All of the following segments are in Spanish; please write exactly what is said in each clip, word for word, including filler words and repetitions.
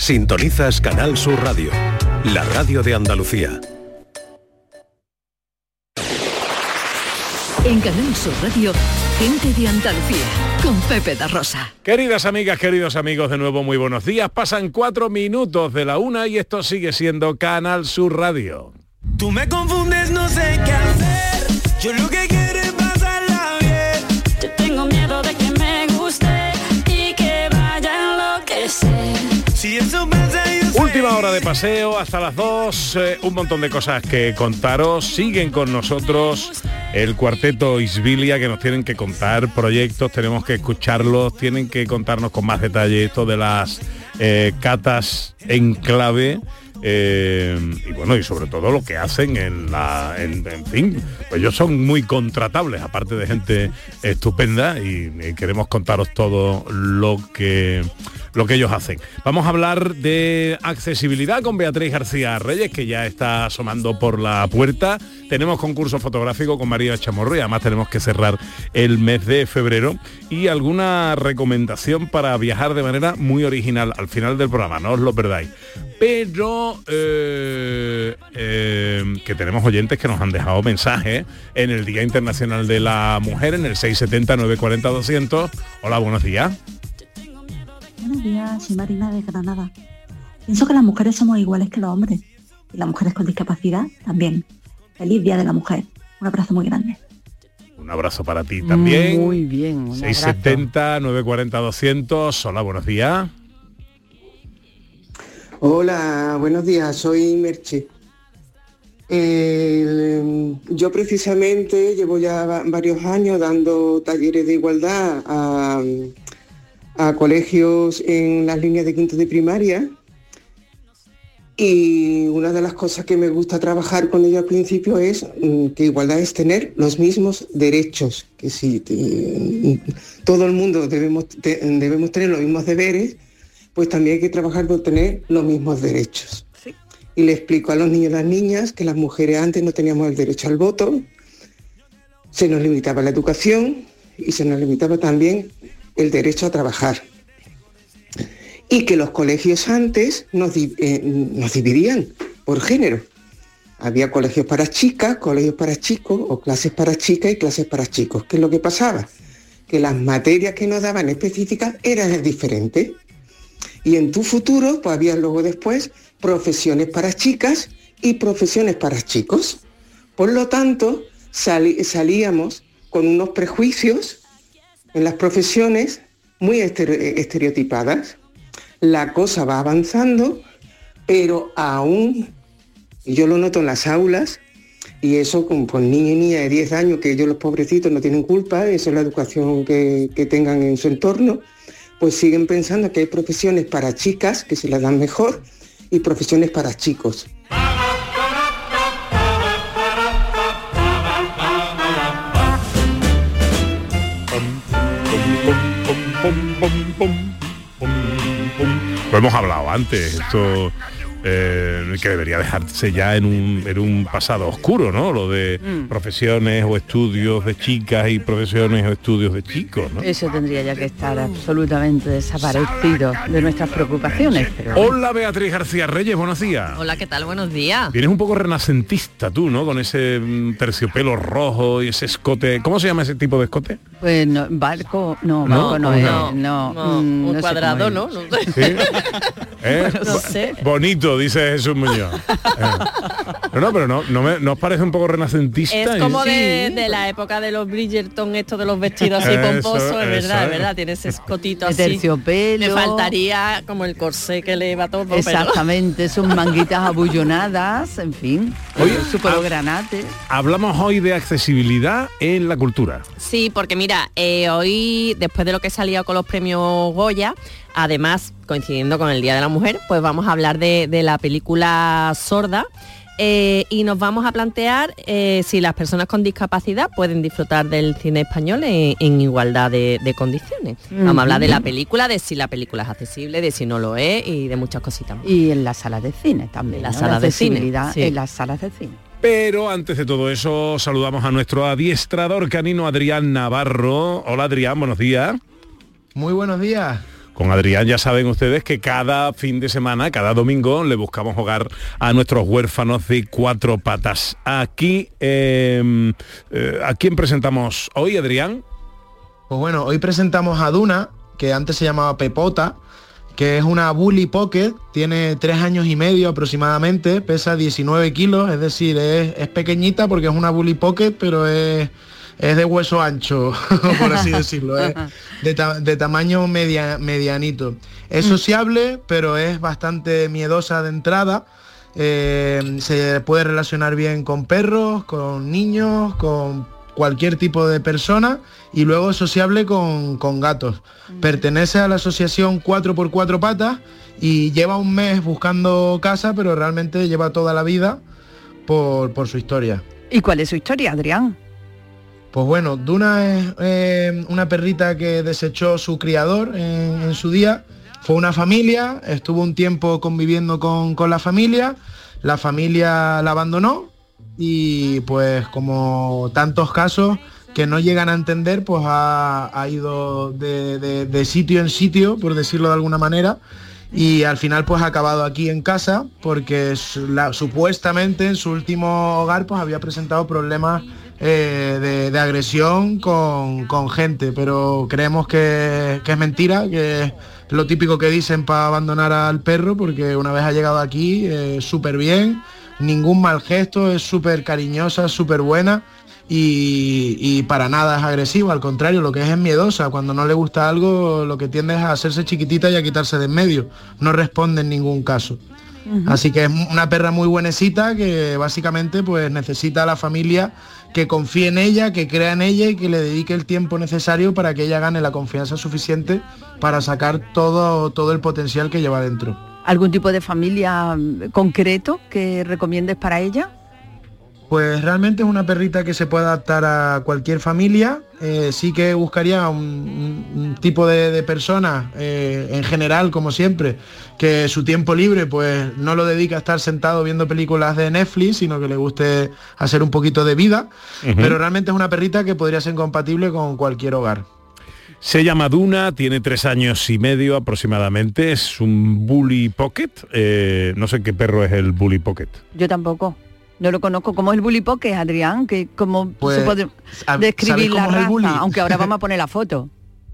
Sintonizas Canal Sur Radio, la radio de Andalucía. En Canal Sur Radio, gente de Andalucía, con Pepe da Rosa. Queridas amigas, queridos amigos, de nuevo muy buenos días. Pasan cuatro minutos de la una y esto sigue siendo Canal Sur Radio. Tú me confundes, no sé qué hacer. Yo lo que quiero es pasarla bien. Yo tengo miedo de que me guste y que vaya a enloquecer. Si eso pasa, yo sé. Última hora de paseo, hasta las dos, eh, un montón de cosas que contaros. Siguen con nosotros el cuarteto Isbilia, que nos tienen que contar proyectos, tenemos que escucharlos, tienen que contarnos con más detalle esto de las eh, catas en clave. Eh, y bueno, y sobre todo lo que hacen en la en, en fin, pues ellos son muy contratables, aparte de gente estupenda, y, y queremos contaros todo lo que lo que ellos hacen. Vamos a hablar de accesibilidad con Beatriz García Reyes, que ya está asomando por la puerta. Tenemos concurso fotográfico con María Chamorro y además tenemos que cerrar el mes de febrero, y alguna recomendación para viajar de manera muy original al final del programa, no os lo perdáis. Pero eh, eh, que tenemos oyentes que nos han dejado mensajes en el Día Internacional de la Mujer en el seis setenta, nueve cuarenta, doscientos. Hola, buenos días. Buenos días, soy Marina de Granada. Pienso que las mujeres somos iguales que los hombres, y las mujeres con discapacidad también. Feliz Día de la Mujer. Un abrazo muy grande. Un abrazo para ti también. Muy bien. seis setenta, nueve cuarenta, doscientos. Hola, buenos días. Hola, buenos días, soy Merche. Eh, yo precisamente llevo ya va- varios años dando talleres de igualdad a, a colegios en las líneas de quinto de primaria, y una de las cosas que me gusta trabajar con ellos al principio es mm, que igualdad es tener los mismos derechos, que si te- todo el mundo debemos, te- debemos tener los mismos deberes, pues también hay que trabajar por tener los mismos derechos. Sí. Y le explico a los niños y las niñas que las mujeres antes no teníamos el derecho al voto, se nos limitaba la educación y se nos limitaba también el derecho a trabajar. Y que los colegios antes nos, di- eh, nos dividían por género. Había colegios para chicas, colegios para chicos, o clases para chicas y clases para chicos. ¿Qué es lo que pasaba? Que las materias que nos daban específicas eran diferentes. Y en tu futuro, pues había luego después profesiones para chicas y profesiones para chicos. Por lo tanto, sali- salíamos con unos prejuicios en las profesiones muy estere- estereotipadas. La cosa va avanzando, pero aún, y yo lo noto en las aulas, y eso con, con niños y niñas de diez años, que ellos los pobrecitos no tienen culpa, eso es la educación que, que tengan en su entorno, pues siguen pensando que hay profesiones para chicas, que se las dan mejor, y profesiones para chicos. Lo hemos hablado antes, esto eh, que debería dejarse ya en un, en un pasado oscuro, ¿no? Lo de Mm. profesiones o estudios de chicas y profesiones o estudios de chicos, ¿no? Eso tendría ya que estar absolutamente desaparecido de nuestras preocupaciones. Pero bueno. Hola, Beatriz García Reyes, buenos días. Hola, ¿qué tal? Buenos días. Vienes un poco renacentista tú, ¿no? Con ese mm, terciopelo rojo y ese escote. ¿Cómo se llama ese tipo de escote? Pues no, barco, no, ¿No? barco no, ¿Cómo es, no? no, No, mm, un no sé cuadrado, cómo ¿no? es. No sé. ¿Sí? ¿Eh? No sé. Bonito, dice Jesús Muñoz. Eh. No, no, pero no, no, me, ¿no os parece un poco renacentista? Es Y- como de, de la época de los Bridgerton, esto de los vestidos así Eso, pomposos, es verdad, eso es verdad, tiene ese escotito De así. terciopelo. Me faltaría como el corsé que le va todo, pero- Exactamente, son manguitas abullonadas, en fin, Oye, su pelo ah, granate. Hablamos hoy de accesibilidad en la cultura. Sí, porque mira, eh, hoy, después de lo que salía con los premios Goya, además, coincidiendo con el Día de la Mujer, pues vamos a hablar de, de la película Sorda, eh, y nos vamos a plantear eh, si las personas con discapacidad pueden disfrutar del cine español en, en igualdad de, de condiciones. Vamos a hablar de la película, de si la película es accesible, de si no lo es y de muchas cositas más. Y en las salas de cine también. En las ¿no? salas La de cine, accesibilidad sí. En las salas de cine. Pero antes de todo eso, saludamos a nuestro adiestrador canino Adrián Navarro. Hola, Adrián, buenos días. Muy buenos días. con Adrián ya saben ustedes que cada fin de semana, cada domingo, le buscamos hogar a nuestros huérfanos de cuatro patas. Aquí, eh, eh, ¿a quién presentamos hoy, Adrián? Pues bueno, hoy presentamos a Duna, que antes se llamaba Pepota, que es una Bully Pocket, tiene tres años y medio aproximadamente, pesa diecinueve kilos, es decir, es, es pequeñita porque es una Bully Pocket, pero es, es de hueso ancho, por así decirlo, es de, ta- de tamaño media, medianito. Es sociable, pero es bastante miedosa de entrada. Eh, se puede relacionar bien con perros, con niños, con cualquier tipo de persona, y luego es sociable con, con gatos. Pertenece a la asociación cuatro por cuatro patas y lleva un mes buscando casa, pero realmente lleva toda la vida por, por su historia. ¿Y cuál es su historia, Adrián? Pues bueno, Duna es eh, una perrita que desechó su criador en, en su día. Fue una familia, estuvo un tiempo conviviendo con, con la familia, la familia la abandonó, y pues como tantos casos que no llegan a entender, pues ha, ha ido de, de, de sitio en sitio, por decirlo de alguna manera, y al final pues ha acabado aquí en casa porque la, supuestamente en su último hogar pues había presentado problemas eh, de, de agresión con, con gente, pero creemos que, que es mentira, que es lo típico que dicen para abandonar al perro, porque una vez ha llegado aquí eh, súper bien, ningún mal gesto, es súper cariñosa, súper buena y, y para nada es agresiva, al contrario, lo que es es miedosa. Cuando no le gusta algo, lo que tiende es a hacerse chiquitita y a quitarse de en medio. No responde en ningún caso. Uh-huh. Así que es una perra muy buenecita que básicamente pues necesita a la familia que confíe en ella, que crea en ella y que le dedique el tiempo necesario para que ella gane la confianza suficiente para sacar todo, todo el potencial que lleva dentro. ¿Algún tipo de familia concreto que recomiendes para ella? Pues realmente es una perrita que se puede adaptar a cualquier familia. Eh, sí que buscaría un, un, un tipo de, de persona, eh, en general, como siempre, que su tiempo libre pues no lo dedica a estar sentado viendo películas de Netflix, sino que le guste hacer un poquito de vida. Uh-huh. Pero realmente es una perrita que podría ser compatible con cualquier hogar. Se llama Duna, tiene tres años y medio aproximadamente, es un Bully Pocket. Eh, no sé qué perro es el Bully Pocket. Yo tampoco, no lo conozco. ¿Cómo es el Bully Pocket, Adrián? Que ¿Cómo pues, se puede describir la raza? Aunque ahora vamos a poner la foto.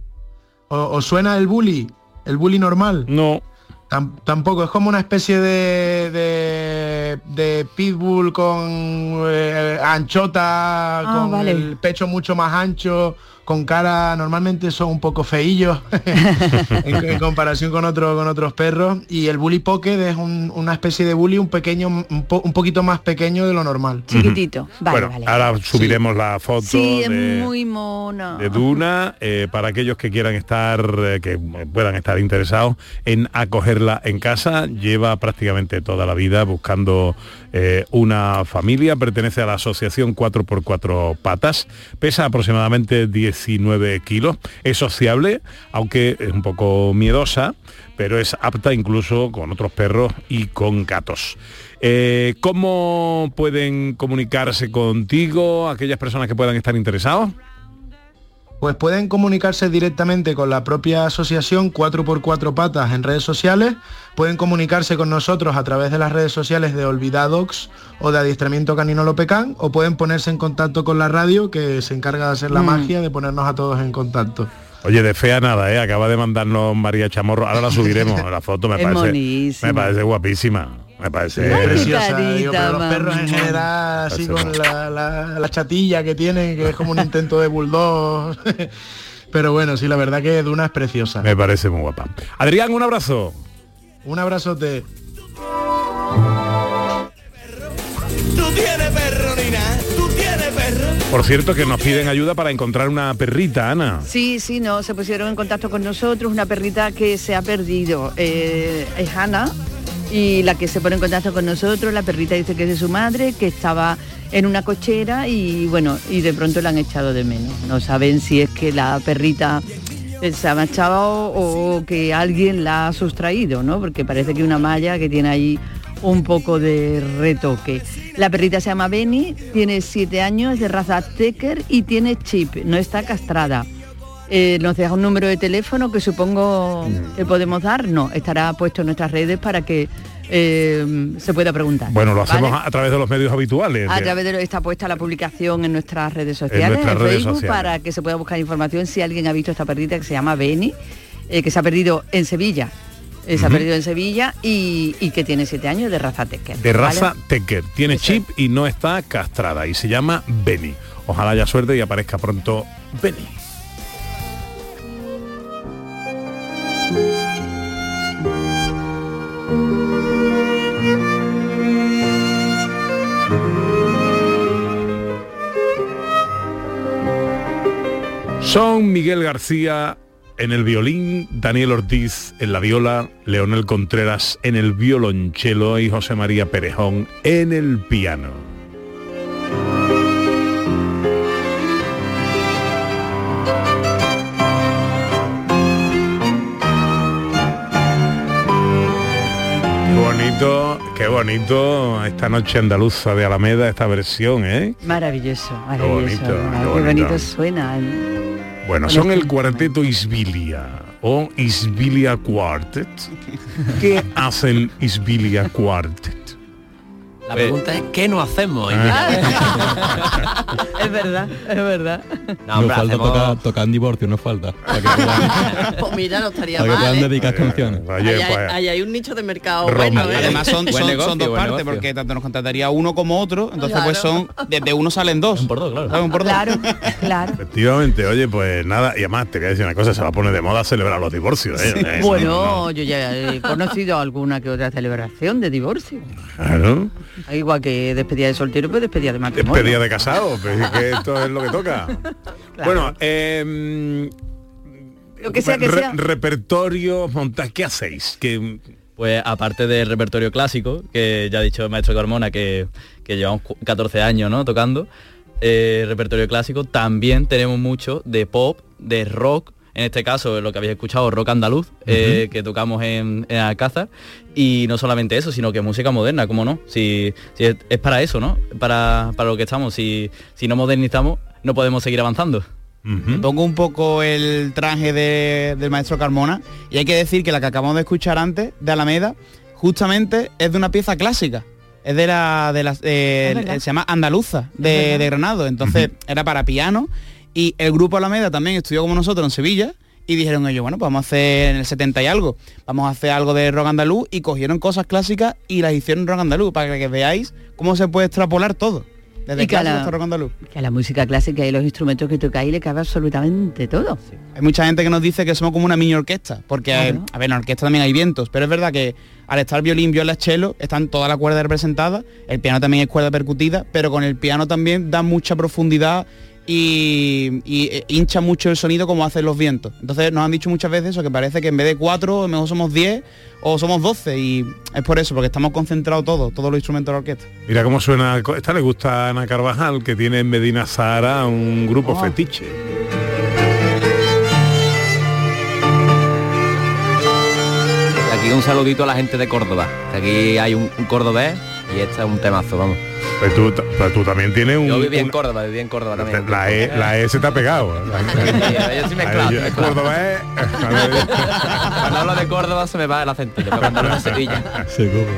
¿O, ¿Os suena el Bully? ¿El Bully normal? No. Tam, tampoco, es como una especie de, de, de pitbull con eh, anchota, ah, con vale. el pecho mucho más ancho, con cara, normalmente son un poco feillos en, en comparación con, otro, con otros perros, y el Bully Pocket es un, una especie de bully un pequeño, un, po, un poquito más pequeño de lo normal. Chiquitito. Uh-huh. Vale, bueno, vale. ahora subiremos sí. la foto sí, es de, muy mona. de Duna, eh, para aquellos que quieran estar, eh, que puedan estar interesados en acogerla en casa. Lleva prácticamente toda la vida buscando eh, una familia, pertenece a la asociación cuatro por cuatro patas, pesa aproximadamente diecinueve kilos, es sociable, aunque es un poco miedosa, pero es apta incluso con otros perros y con gatos. Eh, ¿Cómo pueden comunicarse contigo aquellas personas que puedan estar interesados? Pues pueden comunicarse directamente con la propia asociación cuatro por cuatro patas en redes sociales, pueden comunicarse con nosotros a través de las redes sociales de Olvidadogs o de Adiestramiento Canino Lopecán, o pueden ponerse en contacto con la radio, que se encarga de hacer la mm. magia de ponernos a todos en contacto. Oye, de fea nada, ¿eh? Acaba de mandarnos María Chamorro, ahora la subiremos, la foto me parece, me parece guapísima. Me parece preciosa, digo, pero los perros en general, así con la, la, la chatilla que tiene, que es como un intento de bulldog. Pero bueno, sí, la verdad que Duna es preciosa. Me parece muy guapa. Adrián, un abrazo. Un abrazote. Tú tienes perro, Nina, tú tienes perro. Por cierto, que nos piden ayuda para encontrar una perrita, Ana. Sí, sí, no, se pusieron en contacto con nosotros, una perrita que se ha perdido. Eh, es Ana. Y la que se pone en contacto con nosotros, la perrita dice que es de su madre, que estaba en una cochera y bueno, y de pronto la han echado de menos. No saben si es que la perrita se ha marchado o que alguien la ha sustraído, ¿no? Porque parece que una malla que tiene ahí un poco de retoque. La perrita se llama Benny, tiene siete años, es de raza Tecker y tiene chip, no está castrada. Eh, nos deja un número de teléfono que supongo que podemos dar. No, estará puesto en nuestras redes para que eh, se pueda preguntar. Bueno, lo hacemos ¿vale? a, a través de los medios habituales. A de... través de lo, está puesta la publicación en nuestras redes sociales, en, nuestras en redes Facebook, sociales. para que se pueda buscar información si alguien ha visto esta perrita que se llama Beni, eh, que se ha perdido en Sevilla. Eh, se uh-huh. ha perdido en Sevilla y, y que tiene siete años, de raza Tecker. De raza ¿vale? Tecker. Tiene Eso chip es. Y no está castrada y se llama Beni. Ojalá haya suerte y aparezca pronto Beni. Son Miguel García en el violín, Daniel Ortiz en la viola, Leonel Contreras en el violonchelo y José María Perejón en el piano. Qué bonito, qué bonito esta noche andaluza de Alameda, esta versión, ¿eh? Maravilloso, maravilloso. Qué bonito, Ay, qué qué bonito. bonito suena. Bueno, son el cuarteto Isbilia o Isbilia Quartet. ¿Qué hacen Isbilia Quartet? La pregunta es ¿qué no hacemos? Es verdad, es verdad. No, hombre, nos falta hacemos... tocar, tocar en divorcio, nos falta. Para que puedan, Pues mira, no estaría para que mal, puedan ¿eh? dedicar canciones. Oye, Ahí hay, pues, ahí hay un nicho de mercado Roma. bueno, ¿eh? Además son, Buen son, negocio, son dos buen partes, negocio. porque tanto nos contrataría uno como otro, entonces Claro. pues son, desde uno salen dos. Un por dos, claro. ¿Sabes? Un por dos. Claro, claro. efectivamente, oye, pues nada, y además te voy a decir una cosa, se va a poner de moda celebrar los divorcios, ¿eh? Eh, Bueno, no, yo ya he conocido alguna que otra celebración de divorcio. claro. Igual que despedida de soltero, pues despedida de matrimonio. Despedida de casado, pero es que esto es lo que toca. Claro. Bueno, eh, Lo que sea que re- sea. repertorio, montaje, ¿qué hacéis? Que Pues aparte del repertorio clásico, que ya ha dicho el maestro Carmona, que, que llevamos cu- catorce años, ¿no? Tocando, eh, repertorio clásico, también tenemos mucho de pop, de rock, en este caso lo que habéis escuchado, rock andaluz, eh, que tocamos en, en Alcázar, y no solamente eso, sino que música moderna, ¿cómo no? Si, si es, es para eso, ¿no? Para, para lo que estamos, si, si no modernizamos, no podemos seguir avanzando. Me pongo un poco el traje de- del maestro Carmona y hay que decir que la que acabamos de escuchar antes, de Alameda, justamente es de una pieza clásica. Es de la, de las, eh, Es verdad. se llama Andaluza, Es de, verdad. de Granado. Entonces era para piano y el grupo Alameda también estudió como nosotros en Sevilla y dijeron ellos, bueno, pues vamos a hacer en el setenta y algo, vamos a hacer algo de rock andaluz y cogieron cosas clásicas y las hicieron rock andaluz para que veáis cómo se puede extrapolar todo. Desde Y que a clásico la- hasta rock andaluz. Que a la música clásica y los instrumentos que tocáis le cabe absolutamente todo. Hay mucha gente que nos dice que somos como una mini orquesta, porque Claro. eh, a ver, en la orquesta también hay vientos, pero es verdad que al estar violín, viola, cello, están todas las cuerdas representadas, el piano también es cuerda percutida, pero con el piano también da mucha profundidad y, y, eh, hincha mucho el sonido como hacen los vientos. Entonces nos han dicho muchas veces eso, que parece que en vez de cuatro, a lo mejor somos diez o somos doce, y es por eso, porque estamos concentrados todos, todos los instrumentos de la orquesta. mira cómo suena, esta le gusta a Ana Carvajal, que tiene en Medina Zahara un grupo Oh. fetiche. Aquí un saludito a la gente de Córdoba, que aquí hay un, un cordobés y este es un temazo, vamos. Pues tú, pero tú también tienes un... Yo viví en un- Córdoba, viví en Córdoba también. la, e, la E se te ha pegado. yo soy mezclado, Yo- mezclado. Córdoba es... Cuando hablo de Córdoba se me va el acento, después cuando hablo de Sevilla. Se come.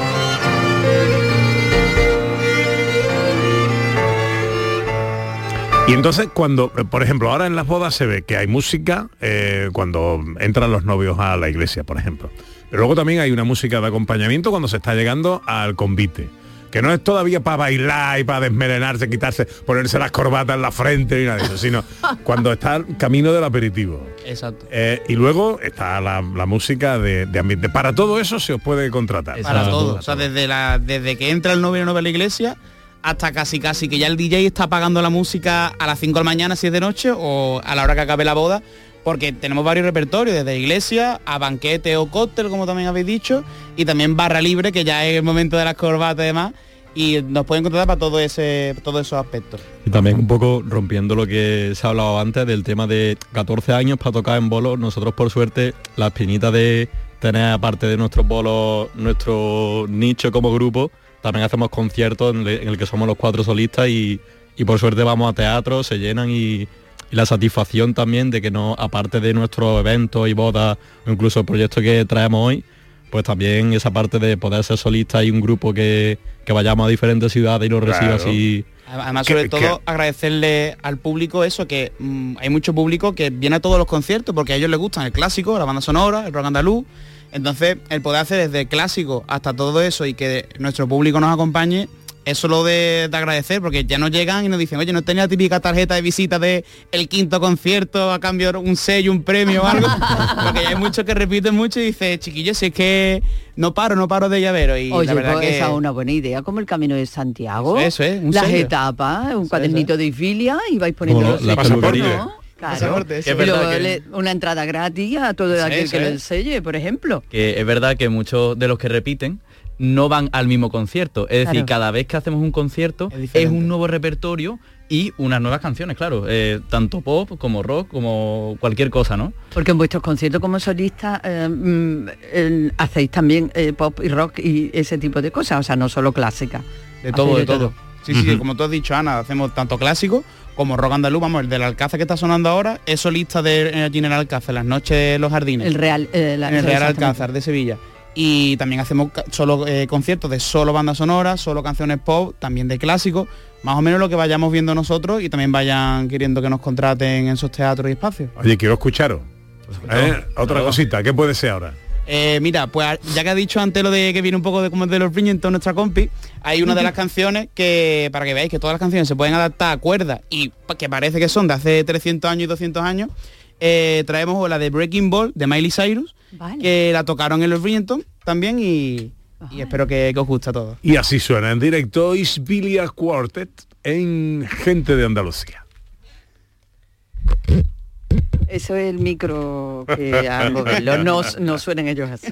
Y entonces cuando, eh, por ejemplo, ahora en las bodas se ve que hay música eh, cuando entran los novios a la iglesia, por ejemplo. Pero luego también hay una música de acompañamiento cuando se está llegando al convite. Que no es todavía para bailar y para desmelenarse, quitarse, ponerse las corbatas en la frente ni nada de eso, sino cuando está el camino del aperitivo. Exacto. Eh, y luego está la, la música de, de ambiente. Para todo eso se os puede contratar. Para todo. O sea, desde, la, desde que entra el novio y la novia a la iglesia hasta casi casi que ya el D J está apagando la música a las cinco de la mañana si es de noche o a la hora que acabe la boda, porque tenemos varios repertorios, desde iglesia a banquete o cóctel, como también habéis dicho, y también barra libre, que ya es el momento de las corbatas y demás, y nos pueden contratar para todo ese, todos esos aspectos. Y también un poco rompiendo lo que se ha hablado antes del tema de catorce años para tocar en bolos. Nosotros por suerte la espinita de tener aparte de nuestros bolos, nuestro nicho como grupo, también hacemos conciertos en el, en el que somos los cuatro solistas y, y por suerte vamos a teatro, se llenan y, y la satisfacción también de que no, aparte de nuestros eventos y bodas, o incluso el proyecto que traemos hoy, pues también esa parte de poder ser solista y un grupo que, que vayamos a diferentes ciudades y nos reciba Claro. así. Además, sobre ¿Qué- todo, qué? agradecerle al público eso, que mm, hay mucho público que viene a todos los conciertos porque a ellos les gustan el clásico, la banda sonora, el rock andaluz. Entonces, el poder hacer desde clásico hasta todo eso y que nuestro público nos acompañe, es solo de, de agradecer, porque ya nos llegan y nos dicen, oye, ¿no tenía la típica tarjeta de visita de el quinto concierto a cambio de un sello, un premio o algo? Porque ya hay muchos que repiten mucho y dicen, chiquillos, si es que no paro, no paro de llavero. Y Oye, la verdad pues que esa es una buena idea, como el Camino de Santiago. Eso es, un las sello. etapas, un cuadernito de Isbilia y vais poniendo Como los la sellos, peluquería. ¿no? Claro. Pasaporte, eso. Y Es verdad luego que- le- una entrada gratis a todo Sí, aquel eso que lo es. enselle, por ejemplo. Que es verdad que muchos de los que repiten no van al mismo concierto. Es decir, Claro. cada vez que hacemos un concierto Es es, diferente. un nuevo repertorio y unas nuevas canciones, claro. eh, tanto pop como rock, como cualquier cosa, ¿no? Porque en vuestros conciertos como solistas eh, mm, eh, hacéis también eh, pop y rock y ese tipo de cosas, o sea, no solo clásica. De todo, Hacéis de todo. Sí, sí, como tú has dicho, Ana, hacemos tanto clásico como rock andaluz. Vamos, el del Alcázar que está sonando ahora es solista de eh, allí en el Alcázar, las noches de los jardines. El Real, eh, la- en el Real exactamente. Alcázar de Sevilla. Y también hacemos ca- solo eh, conciertos de solo bandas sonoras, solo canciones pop, también de clásicos, más o menos lo que vayamos viendo nosotros y también vayan queriendo que nos contraten en esos teatros y espacios. Oye, quiero escucharos. ¿Eh? Otra cosita, ¿qué puede ser ahora? Eh, mira, pues a- ya que ha dicho antes lo de que viene un poco de como de los Bridgerton, nuestra compi, hay una de las canciones que, para que veáis que todas las canciones se pueden adaptar a cuerdas y pa- que parece que son de hace trescientos años y doscientos años, eh, traemos la de Breaking Ball de Miley Cyrus, Vale. que la tocaron en los Bridgerton también y, y espero que, que os guste a todos. Y así suena en directo Isbilia Quartet en Gente de Andalucía. Eso es el micro que a moverlo, no, no suenen ellos así.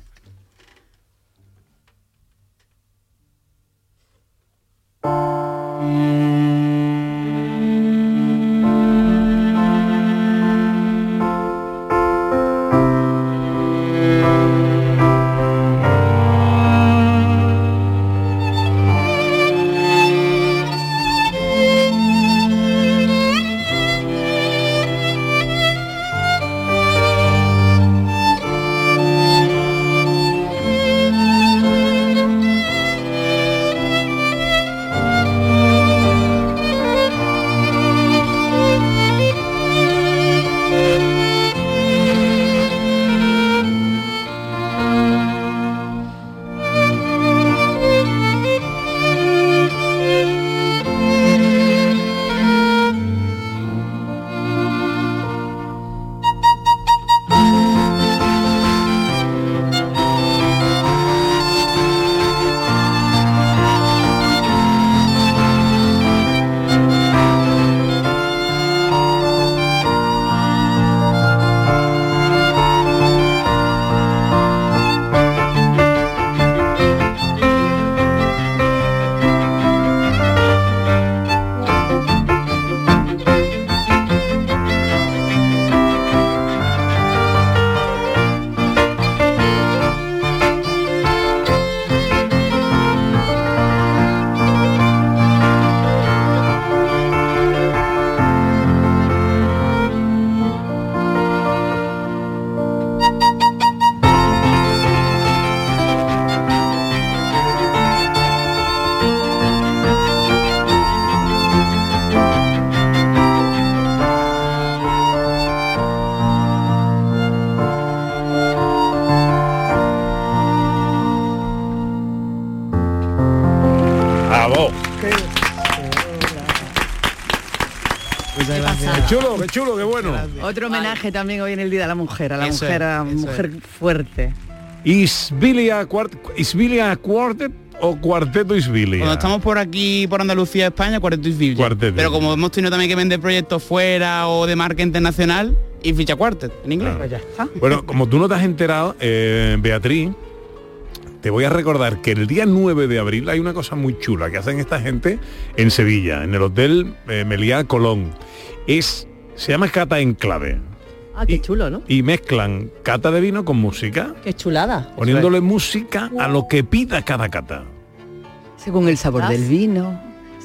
¡Bravo! ¡Qué chulo, qué chulo, qué bueno! Otro homenaje también hoy en el Día de la Mujer, a la Eso mujer, es, a eso mujer fuerte. Isbilia Quartet, Isbilia Quartet o Cuarteto Isbilia. Cuando estamos por aquí, por Andalucía, España, Cuarteto Isbilia. Cuarteto. Pero como hemos tenido también que vender proyectos fuera o de marca internacional, y ficha Quartet, en inglés. Pues ya está. Bueno, como tú no te has enterado, eh, Beatriz, te voy a recordar que el día nueve de abril hay una cosa muy chula que hacen esta gente en Sevilla, en el Hotel eh, Meliá Colón. Es, se llama Cata en Clave. Ah, qué chulo, ¿no? Y mezclan cata de vino con música, Qué chulada. poniéndole música a lo que pida cada cata. Según el sabor Ah, del sí. vino,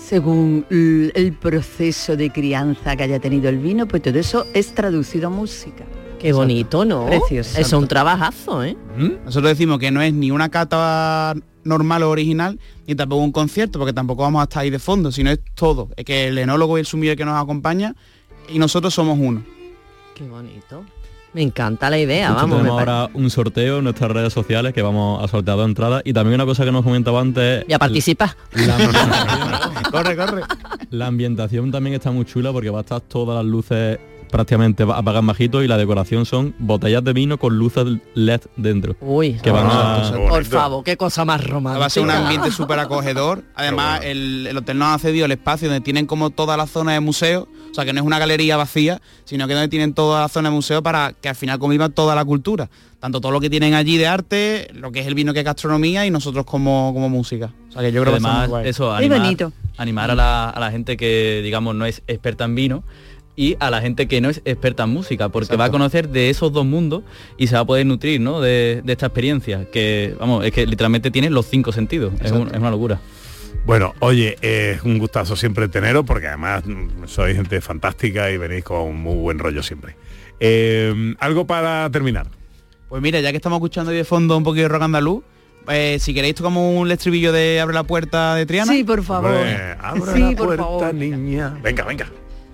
según l- el proceso de crianza que haya tenido el vino, pues todo eso es traducido a música. Qué bonito, ¿no? Precioso. Eso es un trabajazo, ¿eh? Nosotros decimos que no es ni una cata normal o original, ni tampoco un concierto, porque tampoco vamos a estar ahí de fondo, sino es todo. Es que el enólogo y el sumiller que nos acompaña, y nosotros somos uno. Qué bonito. Me encanta la idea, Justo vamos. tenemos me pare- ahora un sorteo en nuestras redes sociales que vamos a sortear dos entradas. Y también una cosa que nos comentaba antes. Ya participa. Corre, corre. La ambientación también está muy chula porque va a estar todas las luces prácticamente apagadas bajito y la decoración son botellas de vino con luces L E D dentro. Uy, que van a... por favor, qué cosa más romántica. Va a ser un ambiente súper acogedor. Además, el, el hotel nos ha cedido el espacio donde tienen como toda la zona de museo. O sea, que no es una galería vacía, sino que donde tienen toda la zona de museo para que al final conviva toda la cultura. Tanto todo lo que tienen allí de arte, lo que es el vino que es gastronomía y nosotros como, como música. O sea, que yo creo que además está muy guay. eso, Muy animar, bonito. animar a, la, a la gente que, digamos, no es experta en vino y a la gente que no es experta en música, porque Exacto. va a conocer de esos dos mundos y se va a poder nutrir, ¿no?, de, de esta experiencia, que, vamos, es que literalmente tiene los cinco sentidos. Es, un- es una locura. Bueno, oye, es un gustazo siempre teneros, porque además mm, sois gente fantástica y venís con muy buen rollo siempre. Eh, algo para terminar. Pues mira, ya que estamos escuchando ahí de fondo un poquito de rock andaluz, eh, si queréis como un estribillo de Abre la puerta de Triana. Sí, por favor. Hombre, abra Sí, la por puerta, favor. niña. Venga, venga.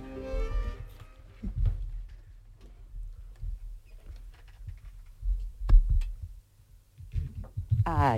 Ay.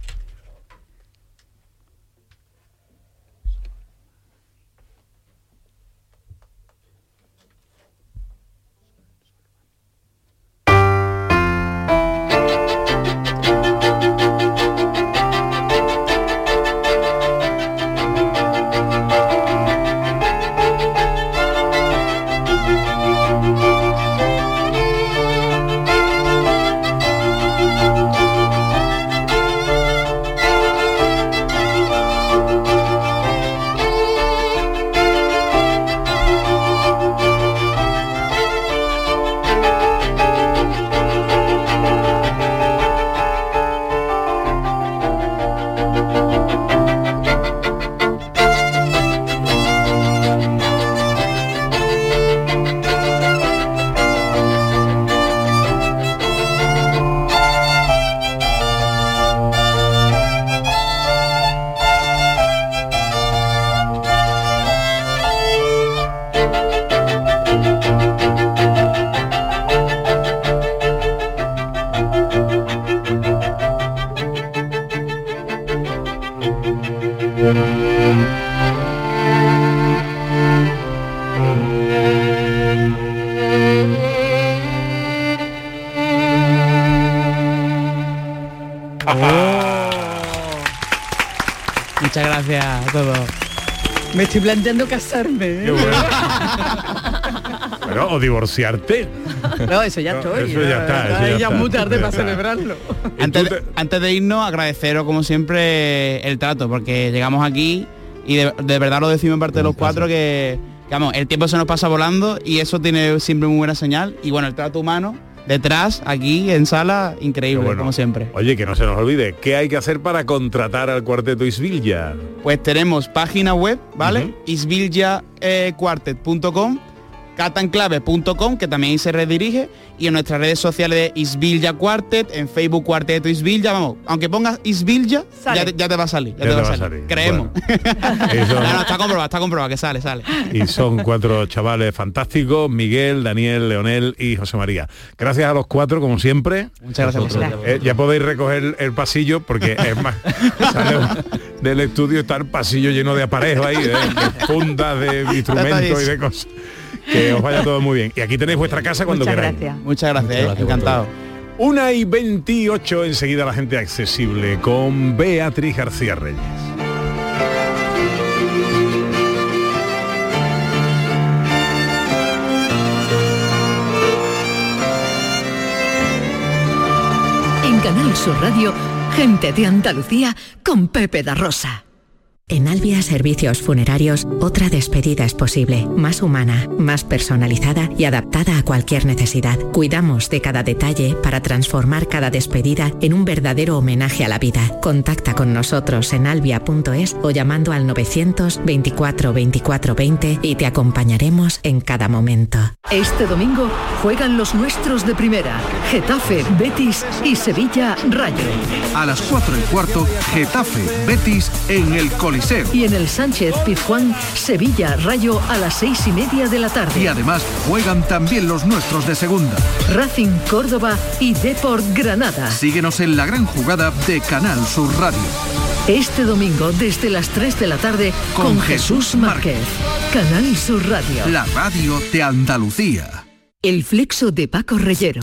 Muchas gracias a todos. Me estoy planteando casarme. ¿eh? Qué bueno. Bueno, o divorciarte. No, eso ya No, estoy. eso ya está, eso ya ya está, es muy tarde ya para está. celebrarlo. Antes de, antes de irnos, agradeceros como siempre el trato, porque llegamos aquí y de, de verdad lo decimos en parte de los cuatro que, que, vamos, el tiempo se nos pasa volando y eso tiene siempre muy buena señal. Y bueno, el trato humano detrás, aquí en sala, increíble, Qué bueno. como siempre. Oye, que no se nos olvide, ¿qué hay que hacer para contratar al Cuarteto Isvilla? Pues tenemos página web, ¿vale? Ujú. isvilla quartet punto com, catanclave punto com, que también se redirige, y en nuestras redes sociales de Isvilla Quartet, en Facebook Cuarteto Isvilla, vamos, aunque pongas Isvilla, Sale. ya te, ya te va a salir, ya, Ya te, va a salir. Creemos. Eso- No, no, está comprobado, está comprobado, que sale, sale. Y son cuatro chavales fantásticos, Miguel, Daniel, Leonel y José María. Gracias a los cuatro, como siempre. Muchas gracias. Vosotros. Eh, ya podéis recoger el pasillo, porque es más, sale del estudio, está el pasillo lleno de aparejos ahí, de, de fundas, de instrumentos y de cosas. Que os vaya todo muy bien. Y aquí tenéis vuestra casa cuando Muchas queráis. gracias. Muchas gracias, Muchas eh, gracias por encantado. Una y veintiocho, enseguida la gente accesible con Beatriz García Reyes. En Canal Sur Radio, gente de Andalucía con Pepe da Rosa. En Albia Servicios Funerarios, otra despedida es posible, más humana, más personalizada y adaptada a cualquier necesidad. Cuidamos de cada detalle para transformar cada despedida en un verdadero homenaje a la vida. Contacta con nosotros en albia punto es o llamando al novecientos veinticuatro veinticuatro veinte y te acompañaremos en cada momento. Este domingo juegan los nuestros de primera, Getafe, Betis y Sevilla Rayo. A las cuatro y cuarto, Getafe, Betis en el Coliseo. Y en el Sánchez Pizjuán, Sevilla Rayo a las seis y media de la tarde. Y además juegan también los nuestros de segunda. Racing Córdoba y Deport Granada. Síguenos en la gran jugada de Canal Sur Radio. Este domingo desde las tres de la tarde con, con Jesús Márquez. Canal Sur Radio. La radio de Andalucía. El flexo de Paco Reyero.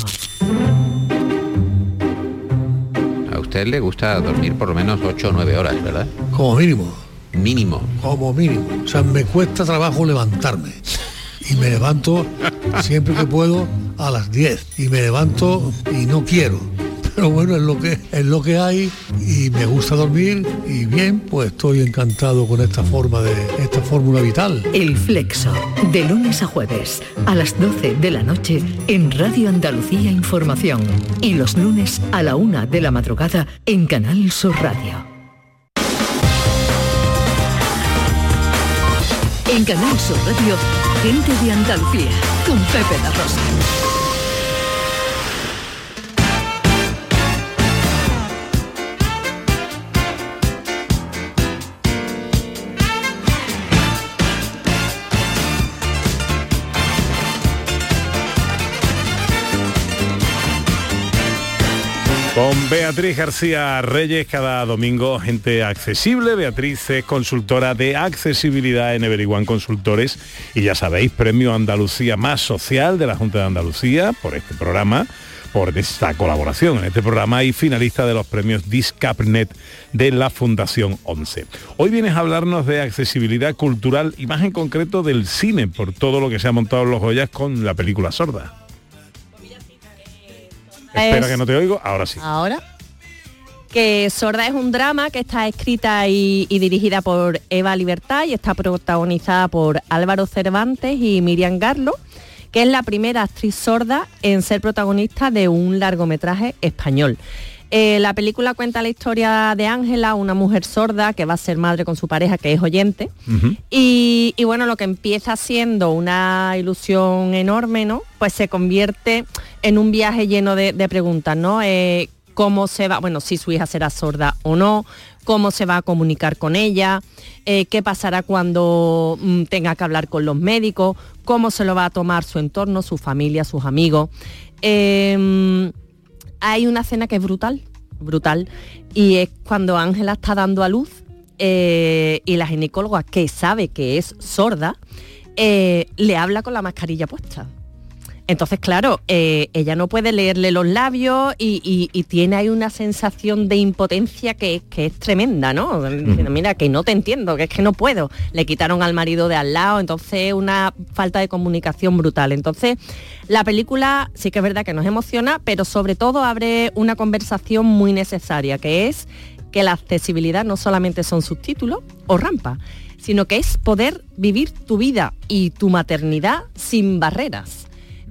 A usted le gusta dormir por lo menos ocho o nueve horas, ¿verdad? Como mínimo. Mínimo. Como mínimo. O sea, me cuesta trabajo levantarme. Y me levanto siempre que puedo a las diez. Y me levanto y no quiero. Pero bueno, es lo que es lo que hay y me gusta dormir y bien, pues estoy encantado con esta forma de esta fórmula vital. El Flexo, de lunes a jueves a las doce de la noche en Radio Andalucía Información y los lunes a la una de la madrugada en Canal Sur Radio. En Canal Sur Radio, gente de Andalucía con Pepe da Rosa. Con Beatriz García Reyes, cada domingo, gente accesible. Beatriz es consultora de accesibilidad en Everyone Consultores y ya sabéis, premio Andalucía Más Social de la Junta de Andalucía por este programa, por esta colaboración en este programa y finalista de los premios Discapnet de la Fundación once. Hoy vienes a hablarnos de accesibilidad cultural y más en concreto del cine, por todo lo que se ha montado en los Goyas con la película Sorda. Espera que no te oigo, ahora sí. Ahora. Que Sorda es un drama que está escrita y, y dirigida por Eva Libertad y está protagonizada por Álvaro Cervantes y Miriam Garlo, que es la primera actriz sorda en ser protagonista de un largometraje español. Eh, la película cuenta la historia de Ángela, una mujer sorda que va a ser madre con su pareja, que es oyente. Uh-huh. y, y bueno, lo que empieza siendo una ilusión enorme, ¿no? Pues se convierte en un viaje lleno de, de preguntas, ¿no? Eh, ¿Cómo se va? Bueno, si su hija será sorda o no, cómo se va a comunicar con ella, eh, qué pasará cuando mm, tenga que hablar con los médicos, cómo se lo va a tomar su entorno, su familia, sus amigos. Eh, Hay una escena que es brutal, brutal, y es cuando Ángela está dando a luz eh, y la ginecóloga, que sabe que es sorda, eh, le habla con la mascarilla puesta. Entonces, claro, eh, ella no puede leerle los labios y, y, y tiene ahí una sensación de impotencia que, que es tremenda, ¿no? Diciendo, mira, que no te entiendo, que es que no puedo. Le quitaron al marido de al lado, entonces una falta de comunicación brutal. Entonces, la película sí que es verdad que nos emociona, pero sobre todo abre una conversación muy necesaria, que es que la accesibilidad no solamente son subtítulos o rampas, sino que es poder vivir tu vida y tu maternidad sin barreras.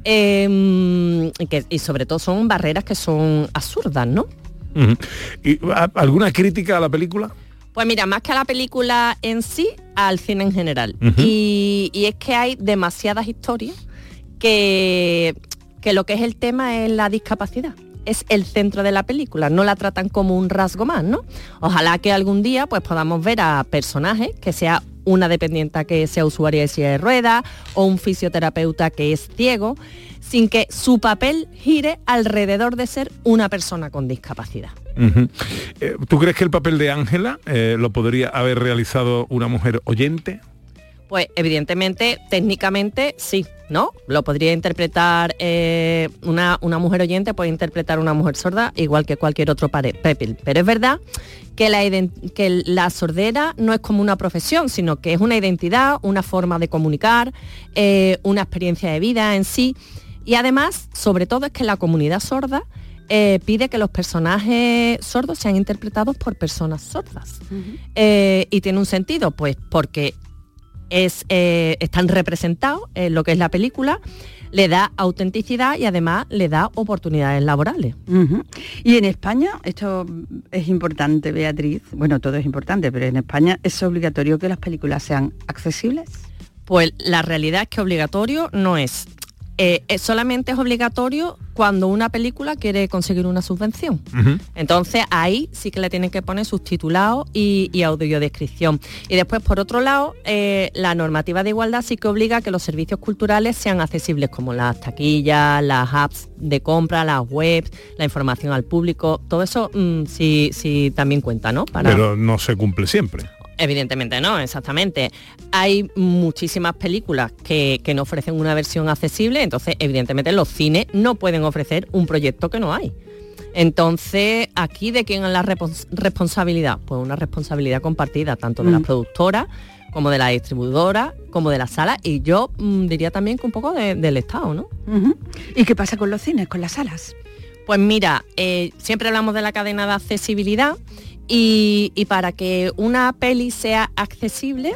Eh, y, que, y sobre todo son barreras que son absurdas, ¿no? Uh-huh. ¿Y alguna crítica a la película? Pues mira, más que a la película en sí, al cine en general. Uh-huh. y, y es que hay demasiadas historias que, que lo que es el tema es la discapacidad. Es el centro de la película, no la tratan como un rasgo más, ¿no? Ojalá que algún día pues podamos ver a personajes, que sea una dependiente que sea usuaria de silla de ruedas o un fisioterapeuta que es ciego, sin que su papel gire alrededor de ser una persona con discapacidad. Uh-huh. eh, ¿Tú crees que el papel de Ángela eh, lo podría haber realizado una mujer oyente? Pues evidentemente, técnicamente sí, ¿no? Lo podría interpretar eh, una, una mujer oyente, puede interpretar una mujer sorda, igual que cualquier otro papel. Pero es verdad que la, que la sordera no es como una profesión, sino que es una identidad, una forma de comunicar, eh, una experiencia de vida en sí. Y además, sobre todo, es que la comunidad sorda eh, pide que los personajes sordos sean interpretados por personas sordas. Uh-huh. Eh, y tiene un sentido, pues porque es, eh, están representados en lo que es la película, le da autenticidad y además le da oportunidades laborales. Uh-huh. Y en España, esto es importante, Beatriz, bueno, todo es importante, pero en España es obligatorio que las películas sean accesibles. Pues la realidad es que obligatorio no es. Eh, es solamente es obligatorio cuando una película quiere conseguir una subvención. Uh-huh. Entonces ahí sí que le tienen que poner subtitulado y, y audiodescripción. Y después, por otro lado, eh, la normativa de igualdad sí que obliga a que los servicios culturales sean accesibles, como las taquillas, las apps de compra, las webs, la información al público. Todo eso mmm, sí, sí también cuenta, ¿no? Para... Pero no se cumple siempre. Evidentemente no, exactamente. Hay muchísimas películas que, que no ofrecen una versión accesible, entonces evidentemente los cines no pueden ofrecer un proyecto que no hay. Entonces, ¿aquí de quién es la respons- responsabilidad? Pues una responsabilidad compartida, tanto de mm. la productora como de la distribuidora, como de la sala, y yo mmm, diría también que un poco de, del Estado, ¿no? Uh-huh. ¿Y qué pasa con los cines, con las salas? Pues mira, eh, siempre hablamos de la cadena de accesibilidad, Y, y para que una peli sea accesible,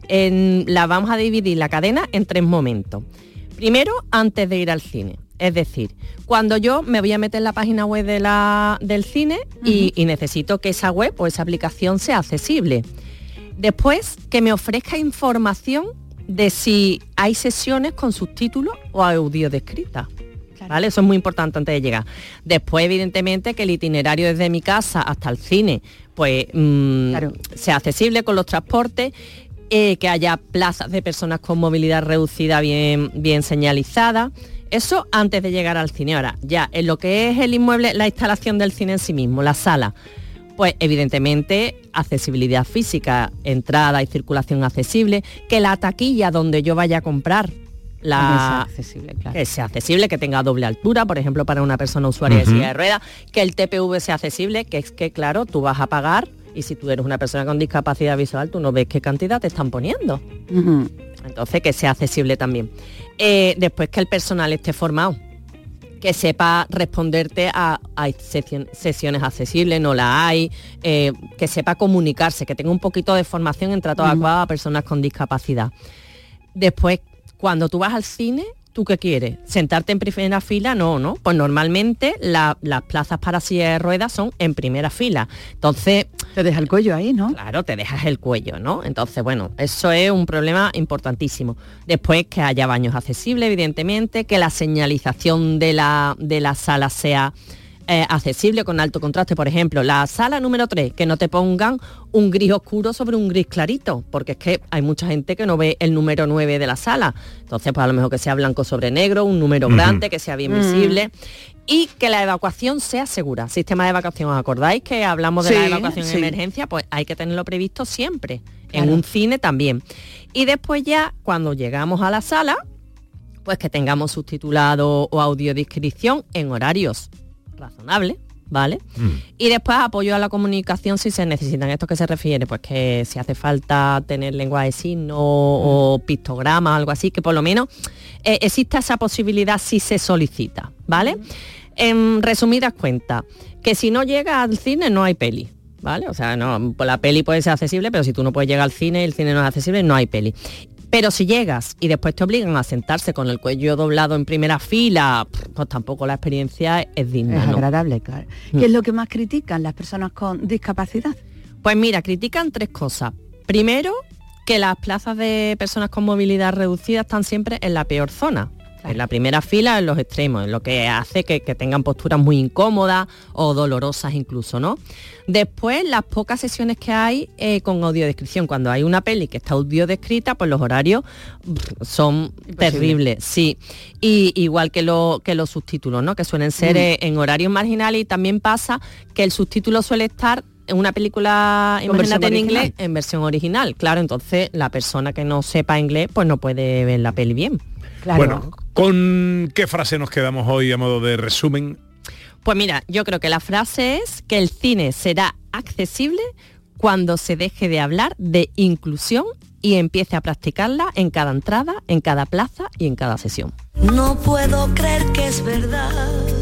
en, la vamos a dividir la cadena en tres momentos. Primero, antes de ir al cine. Es decir, cuando yo me voy a meter en la página web de la, del cine y, uh-huh. y necesito que esa web o esa aplicación sea accesible. Después, que me ofrezca información de si hay sesiones con subtítulos o audio descrita. ¿Vale? Eso es muy importante antes de llegar. Después, evidentemente, que el itinerario desde mi casa hasta el cine pues mmm, claro. sea accesible con los transportes, eh, que haya plazas de personas con movilidad reducida bien, bien señalizadas. Eso antes de llegar al cine. Ahora, ya en lo que es el inmueble, la instalación del cine en sí mismo, la sala, pues evidentemente accesibilidad física, entrada y circulación accesible, que la taquilla donde yo vaya a comprar La, que sea accesible, claro. que sea accesible, que tenga doble altura, por ejemplo, para una persona usuaria uh-huh. de silla de ruedas, que el T P V sea accesible, que es que, claro, tú vas a pagar y si tú eres una persona con discapacidad visual, tú no ves qué cantidad te están poniendo. Uh-huh. Entonces, que sea accesible también. Eh, después, que el personal esté formado, que sepa responderte a, a sesiones accesibles, no la hay, eh, que sepa comunicarse, que tenga un poquito de formación en trato uh-huh. adecuado a personas con discapacidad. Después, cuando tú vas al cine, ¿tú qué quieres? ¿Sentarte en primera fila? No, ¿no? Pues normalmente la, las plazas para silla de ruedas son en primera fila. Entonces... Te deja el cuello ahí, ¿no? Claro, te dejas el cuello, ¿no? Entonces, bueno, eso es un problema importantísimo. Después, que haya baños accesibles, evidentemente, que la señalización de la, de la sala sea... Eh, accesible con alto contraste, por ejemplo, la sala número tres, que no te pongan un gris oscuro sobre un gris clarito, porque es que hay mucha gente que no ve el número nueve de la sala, entonces pues a lo mejor que sea blanco sobre negro, un número uh-huh. grande, que sea bien uh-huh. visible, y que la evacuación sea segura. Sistema de evacuación, ¿os acordáis que hablamos de sí, la evacuación sí. en emergencia? Pues hay que tenerlo previsto siempre, claro. en un cine también. Y después ya, cuando llegamos a la sala, pues que tengamos subtitulado o audiodescripción en horarios razonable, ¿vale? Mm. Y después apoyo a la comunicación si se necesitan. ¿Esto qué se refiere? Pues que si hace falta tener lenguaje de signos mm. o pictogramas, algo así, que por lo menos eh, exista esa posibilidad si se solicita, ¿vale? Mm. En resumidas cuentas, que si no llega al cine no hay peli, ¿vale? O sea, no, la peli puede ser accesible, pero si tú no puedes llegar al cine y el cine no es accesible, no hay peli. Pero si llegas y después te obligan a sentarse con el cuello doblado en primera fila, pues tampoco la experiencia es digna. Es ¿no? agradable, claro. ¿Qué es lo que más critican las personas con discapacidad? Pues mira, critican tres cosas. Primero, que las plazas de personas con movilidad reducida están siempre en la peor zona. Claro. En la primera fila, en los extremos, lo que hace que, que tengan posturas muy incómodas o dolorosas incluso, ¿no? Después, las pocas sesiones que hay eh, con audiodescripción. Cuando hay una peli que está audiodescrita, pues los horarios pff, son Imposible. terribles, sí. Y igual que, lo, que los subtítulos, ¿no? Que suelen ser mm. eh, en horarios marginales, y también pasa que el subtítulo suele estar en una película, imagínate en inglés, en versión original. Claro, entonces la persona que no sepa inglés, pues no puede ver la peli bien. Claro. Bueno, ¿con qué frase nos quedamos hoy a modo de resumen? Pues mira, yo creo que la frase es que el cine será accesible cuando se deje de hablar de inclusión y empiece a practicarla en cada entrada, en cada plaza y en cada sesión. No puedo creer que es verdad,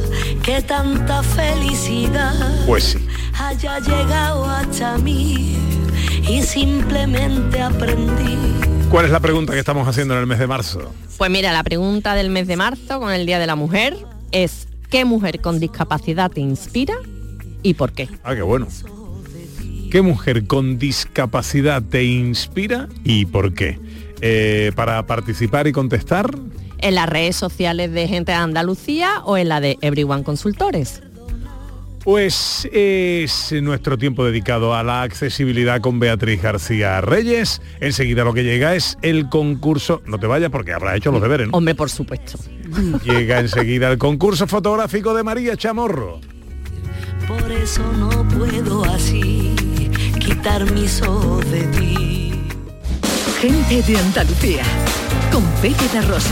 que tanta felicidad Pues sí. haya llegado hasta mí y simplemente aprendí. ¿Cuál es la pregunta que estamos haciendo en el mes de marzo? Pues mira, la pregunta del mes de marzo con el Día de la Mujer es ¿qué mujer con discapacidad te inspira y por qué? Ah, qué bueno. ¿Qué mujer con discapacidad te inspira y por qué? Eh, para participar y contestar... ¿En las redes sociales de Gente de Andalucía o en la de Everyone Consultores? Pues es nuestro tiempo dedicado a la accesibilidad con Beatriz García Reyes. Enseguida lo que llega es el concurso... No te vayas porque habrás hecho los deberes, ¿no? Hombre, por supuesto. Llega enseguida el concurso fotográfico de María Chamorro. Por eso no puedo así quitar mis ojos de ti. Gente de Andalucía, con Pepe da Rosa.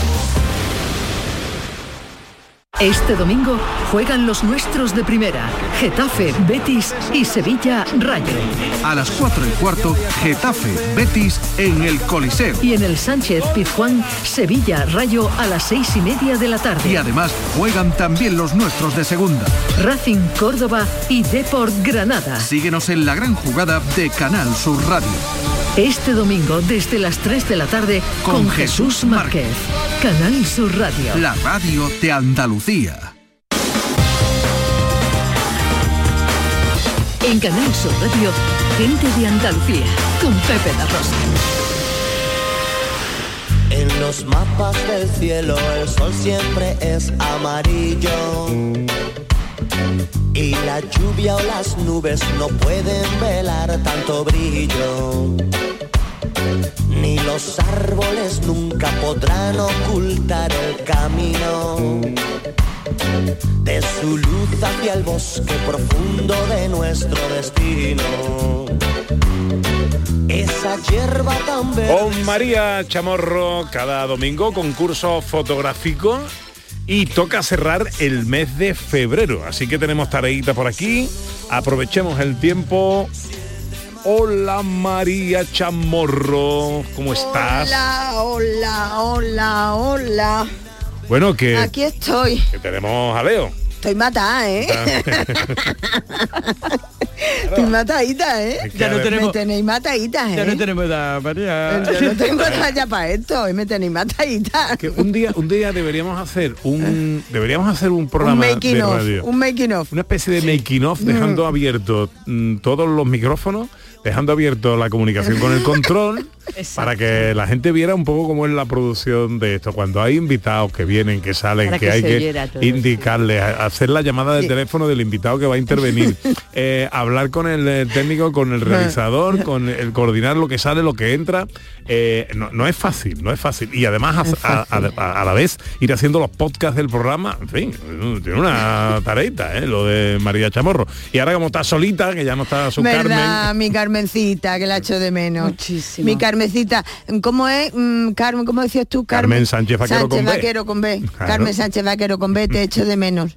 Este domingo juegan los nuestros de primera, Getafe, Betis y Sevilla Rayo. A las cuatro y cuarto, Getafe, Betis en el Coliseo. Y en el Sánchez Pizjuán, Sevilla Rayo a las seis y media de la tarde. Y además juegan también los nuestros de segunda. Racing Córdoba y Deport Granada. Síguenos en la gran jugada de Canal Sur Radio. Este domingo desde las tres de la tarde con, con Jesús Márquez. Canal Sur Radio. La radio de Andalucía. En Canal Sur Radio, Gente de Andalucía, con Pepe da Rosa. En los mapas del cielo el sol siempre es amarillo. Y la lluvia o las nubes no pueden velar tanto brillo. Ni los árboles nunca podrán ocultar el camino de su luz hacia el bosque profundo de nuestro destino. Esa hierba tan verde. Con María Chamorro, cada domingo concurso fotográfico. Y toca cerrar el mes de febrero, así que tenemos tareita por aquí. Aprovechemos el tiempo. Hola María Chamorro, ¿cómo estás? Hola, hola, hola, hola. Bueno, que... Aquí estoy. Que tenemos a Leo. Estoy matada, ¿eh? Estoy matadita, ¿eh? Es que ya no tenemos, me tenéis matadita, ¿eh? Ya no tenemos edad, María. Yo no tengo edad ya para esto, y me tenéis matadita. Que un día, un día deberíamos hacer un, deberíamos hacer un programa un making de of, radio. Un making of. Una especie de sí. making of, dejando mm. abiertos mm, todos los micrófonos, dejando abierto la comunicación con el control. Para que la gente viera un poco cómo es la producción de esto, cuando hay invitados que vienen, que salen, que, que hay que indicarles, hacer la llamada de sí. teléfono del invitado que va a intervenir, eh, hablar con el, el técnico, con el realizador, con el coordinar lo que sale, lo que entra, eh, no, no es fácil, no es fácil. Y además a, a, a, a la vez ir haciendo los podcasts del programa, en fin, tiene una tareita, ¿eh? Lo de María Chamorro. Y ahora como está solita, que ya no está su ¿verdad, Carmen? Mi Carmencita, que la echo de menos. Muchísimo. Mi Carmencita, ¿cómo es? Mm, Carmen, ¿cómo decías tú? Carmen, Carmen Sánchez Vaquero Sánchez con B. Vaquero con B. Claro. Carmen Sánchez Vaquero con B, te echo de menos.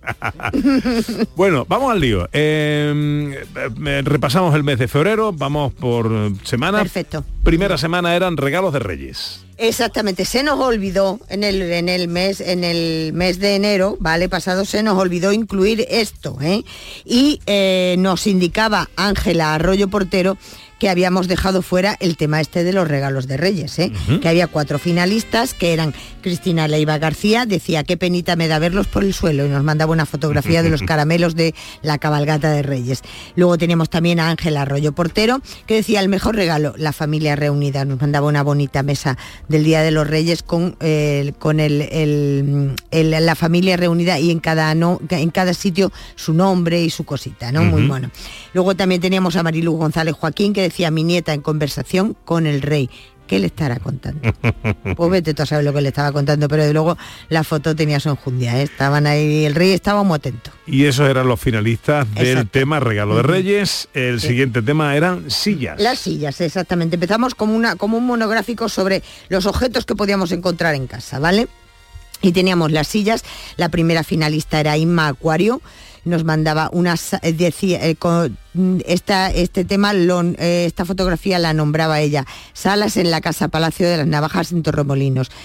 Bueno, vamos al lío. Eh, eh, repasamos el mes de febrero, vamos por semana. Perfecto. Primera semana eran regalos de Reyes. Exactamente, se nos olvidó en el, en el mes en el mes de enero, vale, pasado, se nos olvidó incluir esto, ¿eh? Y eh, nos indicaba Ángela Arroyo Portero que habíamos dejado fuera el tema este de los regalos de Reyes, ¿eh? Uh-huh. Que había cuatro finalistas, que eran Cristina Leiva García, decía qué penita me da verlos por el suelo, y nos mandaba una fotografía de los caramelos de la cabalgata de Reyes. Luego teníamos también a Ángela Arroyo Portero, que decía el mejor regalo, la familia reunida, nos mandaba una bonita mesa del Día de los Reyes con, eh, con el, el, el, la familia reunida y en cada, no, en cada sitio su nombre y su cosita, ¿no? Uh-huh. Muy bueno. Luego también teníamos a Marilu González Joaquín, que decía mi nieta en conversación con el rey. ¿Qué le estará contando? Pues vete tú a saber lo que le estaba contando, pero de luego la foto tenía su enjundia, ¿eh? Estaban ahí, el rey estaba muy atento. Y esos eran los finalistas del Exacto. tema Regalo de Reyes. El sí. siguiente tema eran sillas. Las sillas, exactamente. Empezamos como, una, como un monográfico sobre los objetos que podíamos encontrar en casa, ¿vale? Y teníamos las sillas. La primera finalista era Inma Acuario. Nos mandaba unas, decía, eh, con esta, este tema, lo, eh, esta fotografía la nombraba ella, salas en la Casa Palacio de las Navajas en Torremolinos.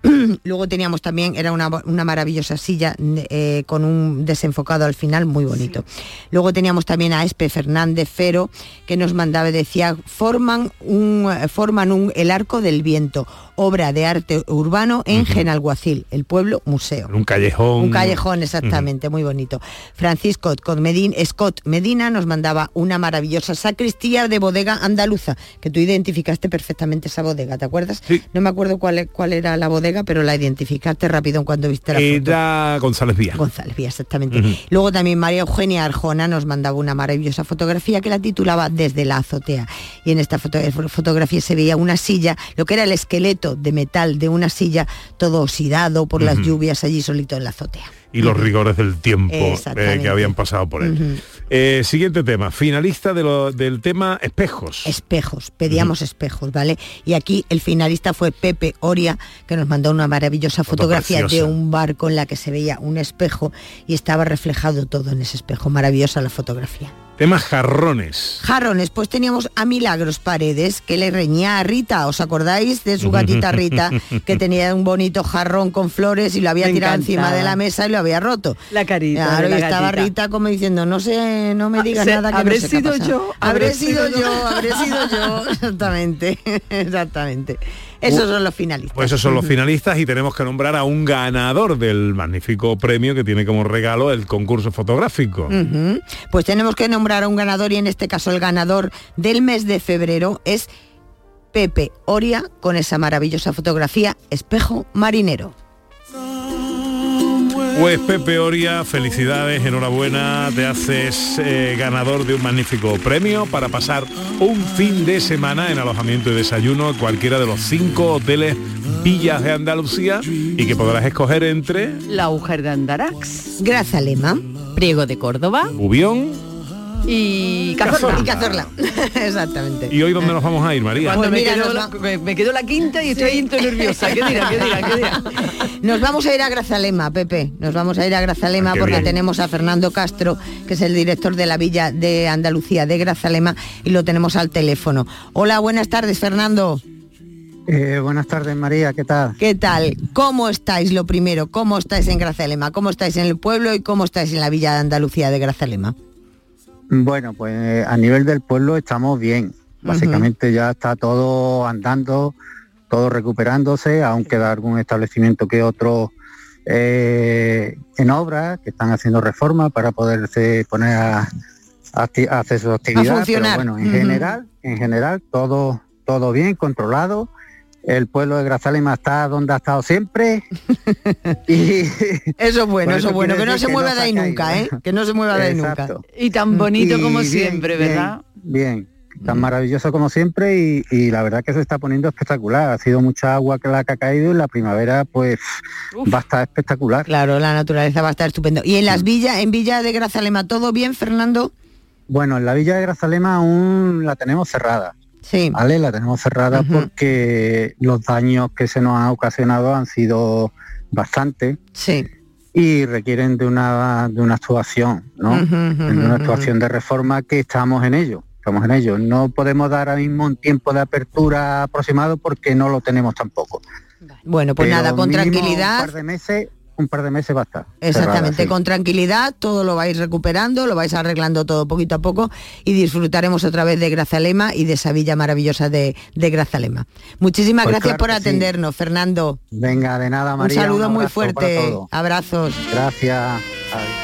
Luego teníamos también, era una, una maravillosa silla eh, con un desenfocado al final muy bonito. Luego teníamos también a Espe Fernández Fero, que nos mandaba y decía, forman un, forman un El Arco del Viento, obra de arte urbano en uh-huh. Genalguacil, el pueblo museo. Un callejón. Un callejón, exactamente, uh-huh. muy bonito. Francisco Scott Medina, Scott Medina nos mandaba una maravillosa sacristía de bodega andaluza, que tú identificaste perfectamente esa bodega, ¿te acuerdas? Sí. No me acuerdo cuál, cuál era la bodega, pero la identificaste rápido en cuando viste la foto. Era González Vía. González Vía, exactamente. Uh-huh. Luego también María Eugenia Arjona nos mandaba una maravillosa fotografía que la titulaba Desde la azotea. Y en esta foto fotografía se veía una silla, lo que era el esqueleto de metal de una silla, todo oxidado por uh-huh. las lluvias allí solito en la azotea. Y los rigores del tiempo eh, que habían pasado por él. Uh-huh. Eh, siguiente tema, finalista de lo, del tema espejos. Espejos, pedíamos uh-huh. espejos, ¿vale? Y aquí el finalista fue Pepe Oria, que nos mandó una maravillosa Foto fotografía preciosa. De un barco en la que se veía un espejo y estaba reflejado todo en ese espejo. Maravillosa la fotografía. Temas jarrones. Jarrones, pues teníamos a Milagros Paredes, que le reñía a Rita, ¿os acordáis de su gatita Rita? Que tenía un bonito jarrón con flores y lo había me tirado encantaba. Encima de la mesa y lo había roto. La carita. Claro, la y estaba gatita. Rita como diciendo, no sé, no me digas ah, nada que habré no sé sido qué ha pasado. yo, Habré, habré sido sido yo, habré sido yo, exactamente, exactamente. Esos son los finalistas. Pues esos son los finalistas y tenemos que nombrar a un ganador del magnífico premio que tiene como regalo el concurso fotográfico. Uh-huh. Pues tenemos que nombrar a un ganador y en este caso el ganador del mes de febrero es Pepe Oria con esa maravillosa fotografía Espejo Marinero. Pues Pepe Oria, felicidades, enhorabuena, te haces eh, ganador de un magnífico premio para pasar un fin de semana en alojamiento y desayuno en cualquiera de los cinco hoteles Villas de Andalucía y que podrás escoger entre La Mujer de Andarax, Grazalema, Priego de Córdoba, Bubión y Cazorla. Y Cazorla. Exactamente. ¿Y hoy dónde nos vamos a ir, María? Cuando Pues me, mira, quedo la, va... me, me quedo la quinta y estoy ahí nerviosa. ¿Qué dirá? ¿Qué dirá? ¿Qué dirá? Nos vamos a ir a Grazalema, Pepe. Nos vamos a ir a Grazalema ah, porque bien. Tenemos a Fernando Castro, que es el director de la Villa de Andalucía de Grazalema, y lo tenemos al teléfono. Hola, buenas tardes, Fernando. Eh, buenas tardes, María, ¿qué tal? ¿Qué tal? ¿Cómo estáis, lo primero? ¿Cómo estáis en Grazalema? ¿Cómo estáis en el pueblo y cómo estáis en la Villa de Andalucía de Grazalema? Bueno, pues a nivel del pueblo estamos bien. Básicamente uh-huh. ya está todo andando, todo recuperándose, aún queda algún establecimiento que otro eh, en obra, que están haciendo reformas para poderse poner a, a, a hacer su actividad. Pero bueno, en uh-huh. general, en general todo, todo bien, controlado. El pueblo de Grazalema está donde ha estado siempre. Y eso es bueno, eso es bueno, que no se mueva de ahí nunca, ¿eh? Que no se mueva de ahí nunca. Y tan bonito y como bien, siempre, ¿verdad? Bien, bien, tan maravilloso como siempre y, y la verdad que se está poniendo espectacular. Ha sido mucha agua que la que ha caído y la primavera pues Uf. va a estar espectacular. Claro, la naturaleza va a estar estupendo. ¿Y en las villas, en Villa de Grazalema, todo bien, Fernando? Bueno, en la Villa de Grazalema aún la tenemos cerrada. Sí. Vale, la tenemos cerrada uh-huh. porque los daños que se nos han ocasionado han sido bastante. Sí. Y requieren de una de una actuación, ¿no? Uh-huh, uh-huh, de una actuación uh-huh. de reforma que estamos en ello. Estamos en ello. No podemos dar ahora mismo un tiempo de apertura aproximado porque no lo tenemos tampoco. Bueno, pues Pero nada, con tranquilidad. Un par de meses. Un par de meses va a estar. Exactamente, cerrada, sí. Con tranquilidad, todo lo vais recuperando, lo vais arreglando todo poquito a poco y disfrutaremos otra vez de Grazalema y de esa villa maravillosa de, de Grazalema. Muchísimas pues gracias claro por atendernos, sí. Fernando. Venga, de nada, María. Un saludo un muy fuerte. Abrazos. Gracias. Adiós.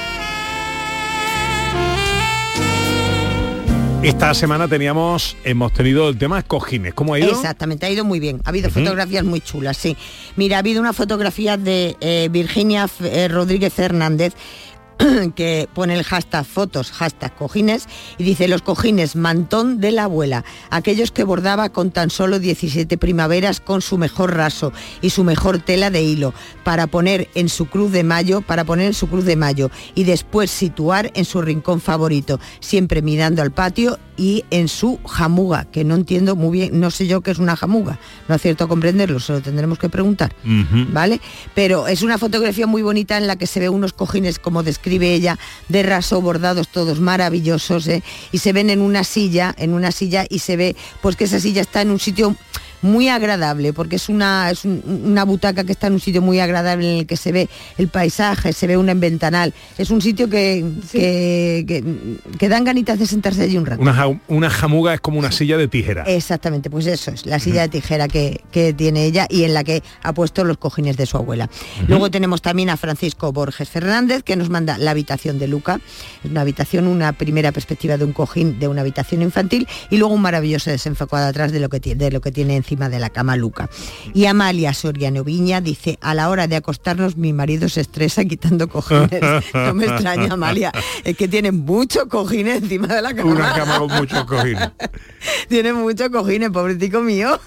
Esta semana teníamos, hemos tenido el tema cojines. ¿Cómo ha ido? Exactamente, ha ido muy bien. Ha habido uh-huh. fotografías muy chulas, sí. Mira, ha habido una fotografía de eh, Virginia eh, Rodríguez Hernández que pone el hashtag fotos, hashtag cojines, y dice los cojines mantón de la abuela, aquellos que bordaba con tan solo diecisiete primaveras con su mejor raso y su mejor tela de hilo, para poner en su cruz de mayo, para poner en su cruz de mayo y después situar en su rincón favorito, siempre mirando al patio y en su jamuga, que no entiendo muy bien, no sé yo qué es una jamuga, no acierto a comprenderlo, se lo tendremos que preguntar, uh-huh. ¿vale? Pero es una fotografía muy bonita en la que se ve unos cojines, como describe ella, de raso, bordados todos maravillosos, ¿eh? Y se ven en una silla, en una silla y se ve pues que esa silla está en un sitio muy agradable, porque es una, es un- una butaca que está en un sitio muy agradable en el que se ve el paisaje, se ve un ventanal. Es un sitio que, que, que, que dan ganitas de sentarse allí un rato. Una, ja- una jamuga es como una silla de tijera. Exactamente, pues eso es, la silla de tijera que, que tiene ella y en la que ha puesto los cojines de su abuela. Luego tenemos también a Francisco Borges Fernández, que nos manda La habitación de Luca. Es una habitación, una primera perspectiva de un cojín de una habitación infantil y luego un maravilloso desenfocado atrás de lo que, ti- de lo que tiene encima de la cama Luca. Y Amalia Soriano Viña dice, a la hora de acostarnos mi marido se estresa quitando cojines. No me extraña, Amalia, es que tiene muchos cojines encima de la cama. Una cama con muchos cojines. Tiene muchos cojines, pobretico mío.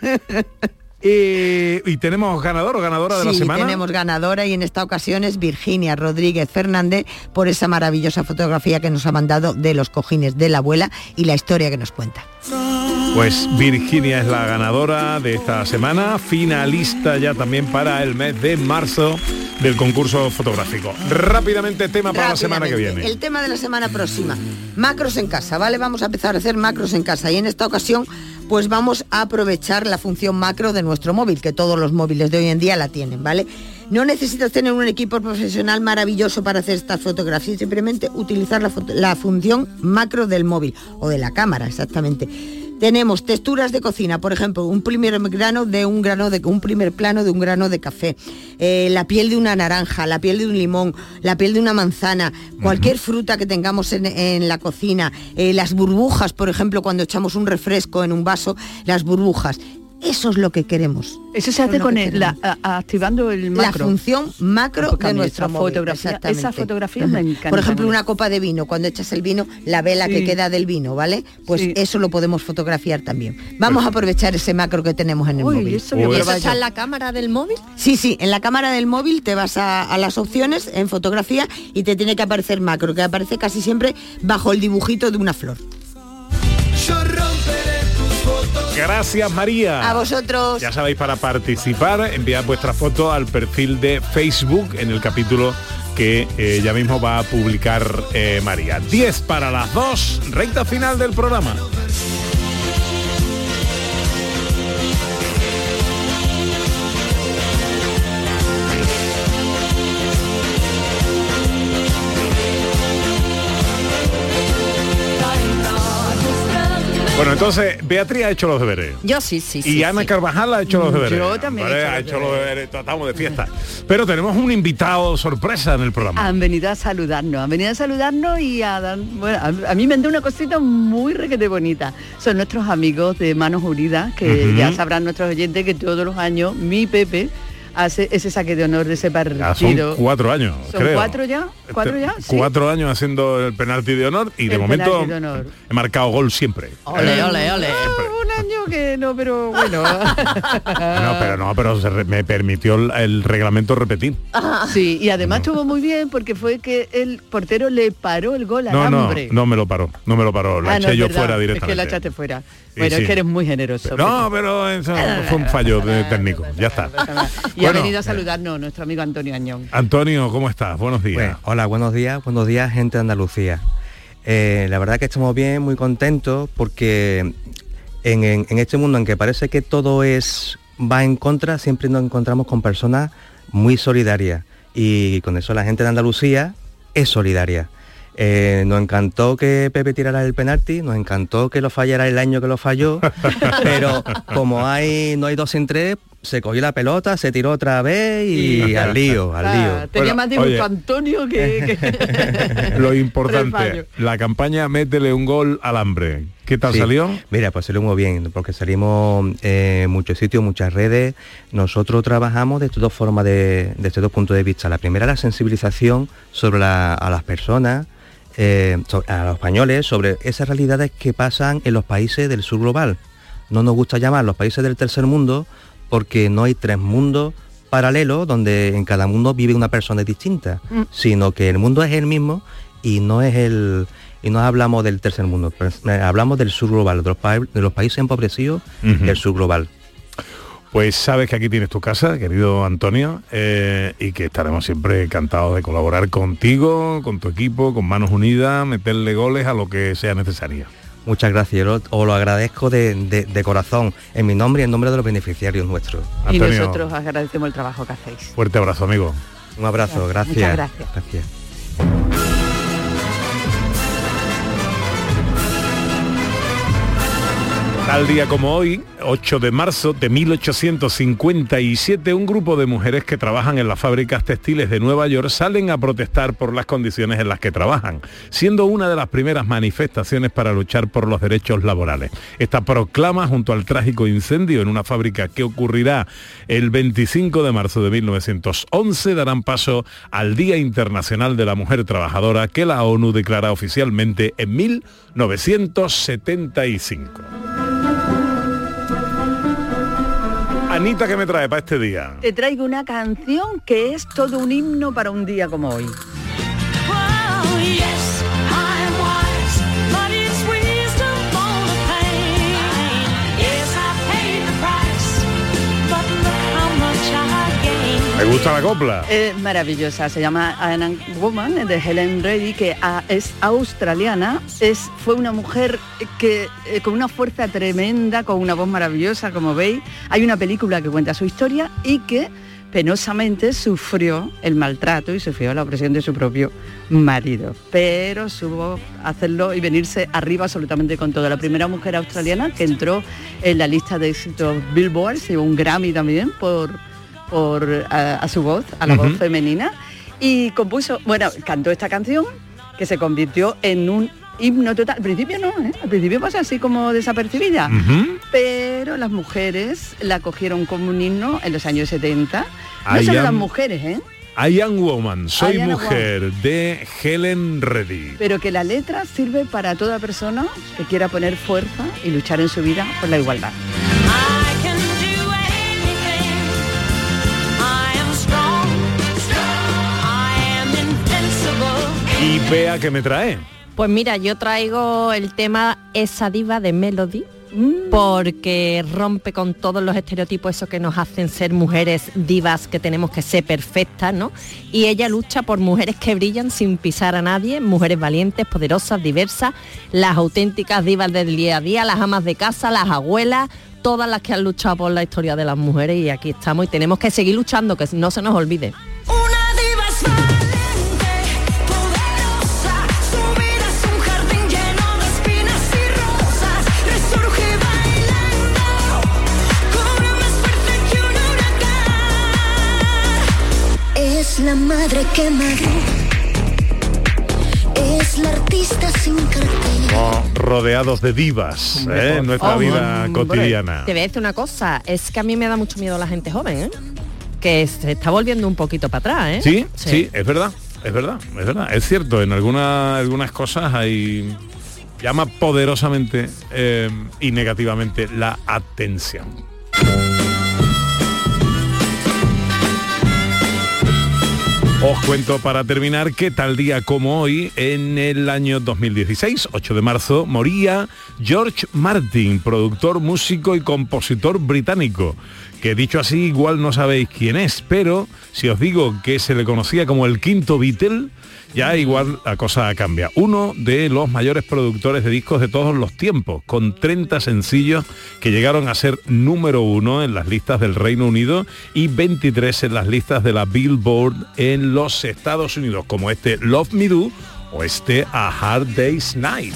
Eh, y tenemos ganador o ganadora de la Sí, semana. tenemos ganadora y en esta ocasión es Virginia Rodríguez Fernández por esa maravillosa fotografía que nos ha mandado de los cojines de la abuela y la historia que nos cuenta. Pues Virginia es la ganadora de esta semana, finalista ya también para el mes de marzo del concurso fotográfico. Rápidamente, tema para la semana que Rápidamente, viene. El tema de la semana próxima, macros en casa, ¿vale? Vamos a empezar a hacer macros en casa y en esta ocasión pues vamos a aprovechar la función macro de nuestro móvil, que todos los móviles de hoy en día la tienen, ¿vale? No necesitas tener un equipo profesional maravilloso para hacer estas fotografías, simplemente utilizar la, foto- la función macro del móvil o de la cámara, exactamente. Tenemos texturas de cocina, por ejemplo, un primer grano de un grano de un primer plano de un grano de café, eh, la piel de una naranja, la piel de un limón, la piel de una manzana, cualquier fruta que tengamos en, en la cocina, eh, las burbujas, por ejemplo, cuando echamos un refresco en un vaso, las burbujas. Eso es lo que queremos. Eso se hace es lo con que el, la, queremos. a- activando el macro. La función macro Porque a de mí nuestra esa fotografía, exactamente. esa fotografía me encanta. Por ejemplo, una copa de vino, cuando echas el vino, la vela Sí. que queda del vino, ¿vale? Pues eso lo podemos fotografiar también. Vamos a aprovechar ese macro que tenemos en el Uy, móvil. eso voy a ¿Y eso probar está yo. en la cámara del móvil? Sí, sí, en la cámara del móvil te vas a, a las opciones en fotografía y te tiene que aparecer macro, que aparece casi siempre bajo el dibujito de una flor. Gracias, María. A vosotros. Ya sabéis, para participar, enviad vuestra foto al perfil de Facebook en el capítulo que eh, ya mismo va a publicar eh, María. diez para las dos, recta final del programa. Bueno, entonces, Beatriz ha hecho los deberes. Yo sí, sí, Y sí. Ana sí. Carvajal ha hecho los deberes. Yo también he Vale, hecho ha los hecho los deberes, estamos de fiesta. Pero tenemos un invitado sorpresa en el programa. Han venido a saludarnos, han venido a saludarnos y a dar, bueno, a, a mí me han dado una cosita muy requete bonita. Son nuestros amigos de Manos Unidas, que Ujú. ya sabrán nuestros oyentes que todos los años mi Pepe hace ese saque de honor de ese partido. Ya son cuatro años, ¿Son creo. cuatro ya? ¿Cuatro ya? Sí. Cuatro años haciendo el penalti de honor y de El momento penalti de honor. he marcado gol siempre. Ole, Eh, ole, ole. Un año que no, pero bueno. No, pero no, pero se re- me permitió el, el reglamento repetir. Sí, y además estuvo muy bien porque fue que el portero le paró el gol al No, no, hambre. no me lo paró, no me lo paró, la Ah, no, eché es yo verdad, fuera Es que directamente. la echaste fuera. Sí, Bueno, sí. es que eres muy generoso. No, pero eso fue un fallo de técnico, ya está. Y ha Bueno, venido a saludarnos nuestro amigo Antonio Añón. Antonio, ¿cómo estás? Buenos días. Bueno, hola, buenos días, buenos días, gente de Andalucía. Eh, la verdad que estamos bien, muy contentos, porque en, en- en este mundo en que parece que todo es va en contra, siempre nos encontramos con personas muy solidarias. Y con eso la gente de Andalucía es solidaria. Eh, nos encantó que Pepe tirara el penalti, nos encantó que lo fallara el año que lo falló, pero como hay no hay dos sin tres, se cogió la pelota, se tiró otra vez y al lío, al lío. Ah, tenía más de gusto oye. Antonio que... que- Lo Tres importante, fallos. la campaña Métele un gol al hambre. ¿Qué tal Sí. salió? Mira, pues salió muy bien, porque salimos eh, en muchos sitios, muchas redes. Nosotros trabajamos desde dos formas, de, desde dos puntos de vista. La primera, la sensibilización sobre la- a las personas, eh, so- a los españoles, sobre esas realidades que pasan en los países del sur global. No nos gusta llamar los países del tercer mundo porque no hay tres mundos paralelos donde en cada mundo vive una persona distinta, Mm. sino que el mundo es el mismo y no es el y no hablamos del tercer mundo, pero, eh, hablamos del sur global, de los, pa- de los países empobrecidos Ujú. del sur global. Pues sabes que aquí tienes tu casa, querido Antonio, eh, y que estaremos siempre encantados de colaborar contigo, con tu equipo, con Manos Unidas, meterle goles a lo que sea necesario. Muchas gracias, yo lo- os lo agradezco de, de- de corazón, en mi nombre y en nombre de los beneficiarios nuestros. Y nosotros agradecemos el trabajo que hacéis. Fuerte abrazo, amigo. Un abrazo, gracias. Muchas gracias. Gracias. Tal día como hoy, ocho de marzo de mil ochocientos cincuenta y siete, un grupo de mujeres que trabajan en las fábricas textiles de Nueva York salen a protestar por las condiciones en las que trabajan, siendo una de las primeras manifestaciones para luchar por los derechos laborales. Esta proclama, junto al trágico incendio en una fábrica que ocurrirá el veinticinco de marzo de mil novecientos once, darán paso al Día Internacional de la Mujer Trabajadora, que la ONU declara oficialmente en mil novecientos setenta y cinco. Anita, ¿qué me trae para este día? Te traigo una canción que es todo un himno para un día como hoy. ¿Me gusta la copla? Es maravillosa, se llama An Woman, de Helen Reddy, que ah, es australiana. Es, fue una mujer que eh, con una fuerza tremenda, con una voz maravillosa, como veis. Hay una película que cuenta su historia y que penosamente sufrió el maltrato y sufrió la opresión de su propio marido. Pero supo hacerlo y venirse arriba absolutamente con todo. La primera mujer australiana que entró en la lista de éxitos Billboard, se llevó un Grammy también por... por a, a su voz, a la Ujú. voz femenina, y compuso, bueno, cantó esta canción que se convirtió en un himno total. Al principio no, ¿eh? Al principio pasa así como desapercibida, Ujú. pero las mujeres la cogieron como un himno en los años setenta. No I solo am- las mujeres, ¿eh? I Am Woman, Soy I Am a Mujer, de Helen Reddy. Pero que la letra sirve para toda persona que quiera poner fuerza y luchar en su vida por la igualdad. Y vea que me trae. Pues mira, yo traigo el tema Esa diva de Melody, porque rompe con todos los estereotipos esos que nos hacen ser mujeres divas, que tenemos que ser perfectas, ¿no? Y ella lucha por mujeres que brillan sin pisar a nadie, mujeres valientes, poderosas, diversas, las auténticas divas del día a día, las amas de casa, las abuelas, todas las que han luchado por la historia de las mujeres, y aquí estamos y tenemos que seguir luchando, que no se nos olvide. Es la madre que madre, es la artista sin cartel. Como rodeados de divas, Hombre, ¿eh? por en nuestra favor. vida Hombre, cotidiana. Te voy a decir una cosa, es que a mí me da mucho miedo la gente joven, ¿eh? Que se está volviendo un poquito para atrás, ¿eh? Sí, sí, es verdad, es verdad, es verdad. Es cierto, en algunas algunas cosas hay llama poderosamente eh, y negativamente la atención. Os cuento para terminar que tal día como hoy, en el año dos mil dieciséis, ocho de marzo, moría George Martin, productor, músico y compositor británico, que dicho así igual no sabéis quién es, pero si os digo que se le conocía como el quinto Beatle, ya igual la cosa cambia. Uno de los mayores productores de discos de todos los tiempos, con treinta sencillos que llegaron a ser número uno en las listas del Reino Unido y veintitrés en las listas de la Billboard en los Estados Unidos, como este Love Me Do o este A Hard Day's Night.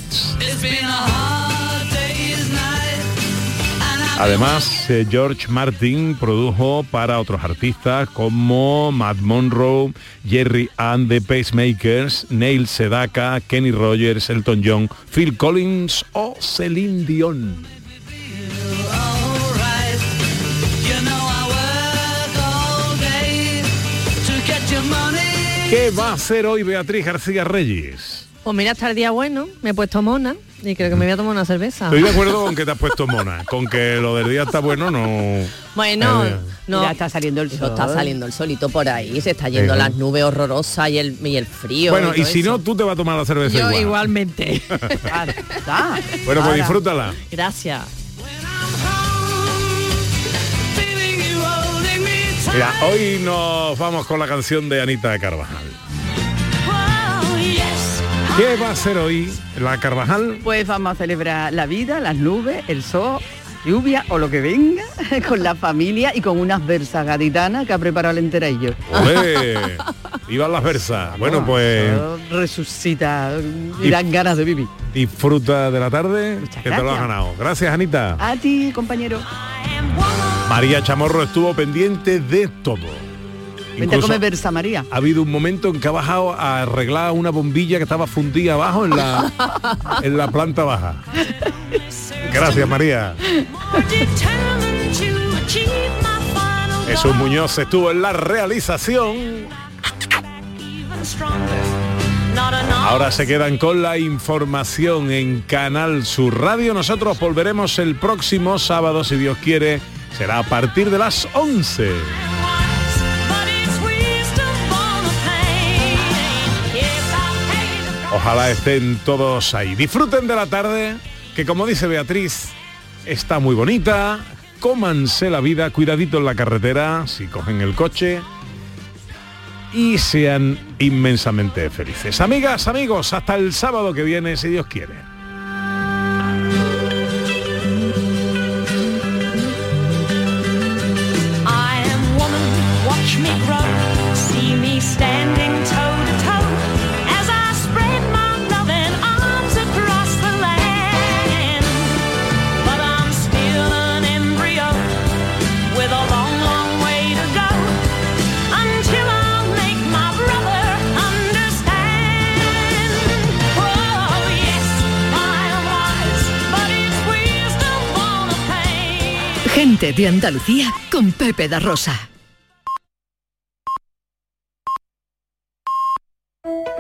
Además, eh, George Martin produjo para otros artistas como Matt Monroe, Jerry and the Pacemakers, Neil Sedaka, Kenny Rogers, Elton John, Phil Collins o Celine Dion. ¿Qué va a hacer hoy Beatriz García Reyes? Pues mira, hasta el día bueno, me he puesto mona y creo que me voy a tomar una cerveza. Estoy de acuerdo con que te has puesto mona, con que lo del día está bueno, no... Bueno, Eh, no. Ya está saliendo el sol. Está saliendo el solito por ahí, se está yendo Venga. las nubes horrorosas y el, y el frío. Bueno, y todo si eso. no, tú te vas a tomar la cerveza Yo igual. igualmente. Bueno, pues disfrútala. Gracias. Mira, hoy nos vamos con la canción de Anita Carvajal. ¿Qué va a ser hoy la Carvajal? Pues vamos a celebrar la vida, las nubes, el sol, lluvia o lo que venga, con la familia y con unas versas gaditanas que ha preparado el enterillo. ¡Olé! ¡Vivan las versas! Bueno, pues... Resucita y dan ganas de vivir. Disfruta de la tarde, Muchas que te lo has gracias. ganado. Gracias, Anita. A ti, compañero. María Chamorro estuvo pendiente de todo. Vente a Incluso comer versa, María. ha habido un momento en que ha bajado a arreglar una bombilla que estaba fundida abajo en la, en la planta baja. Gracias, María. Jesús Muñoz estuvo en la realización. Ahora se quedan con la información en Canal Sur Radio. Nosotros volveremos el próximo sábado, si Dios quiere. Será a partir de las once. Ojalá estén todos ahí. Disfruten de la tarde, que como dice Beatriz, está muy bonita. Cómanse la vida, cuidadito en la carretera, si cogen el coche. Y sean inmensamente felices. Amigas, amigos, hasta el sábado que viene, si Dios quiere. I am woman, watch me grow, see me standing toe to toe, as I spread my loving arms across the land. But I'm still an embryo, with a long, long way to go, until I make my brother understand. Oh yes, I am wise, but it's wisdom born of pain. Gente de Andalucía con Pepe da Rosa.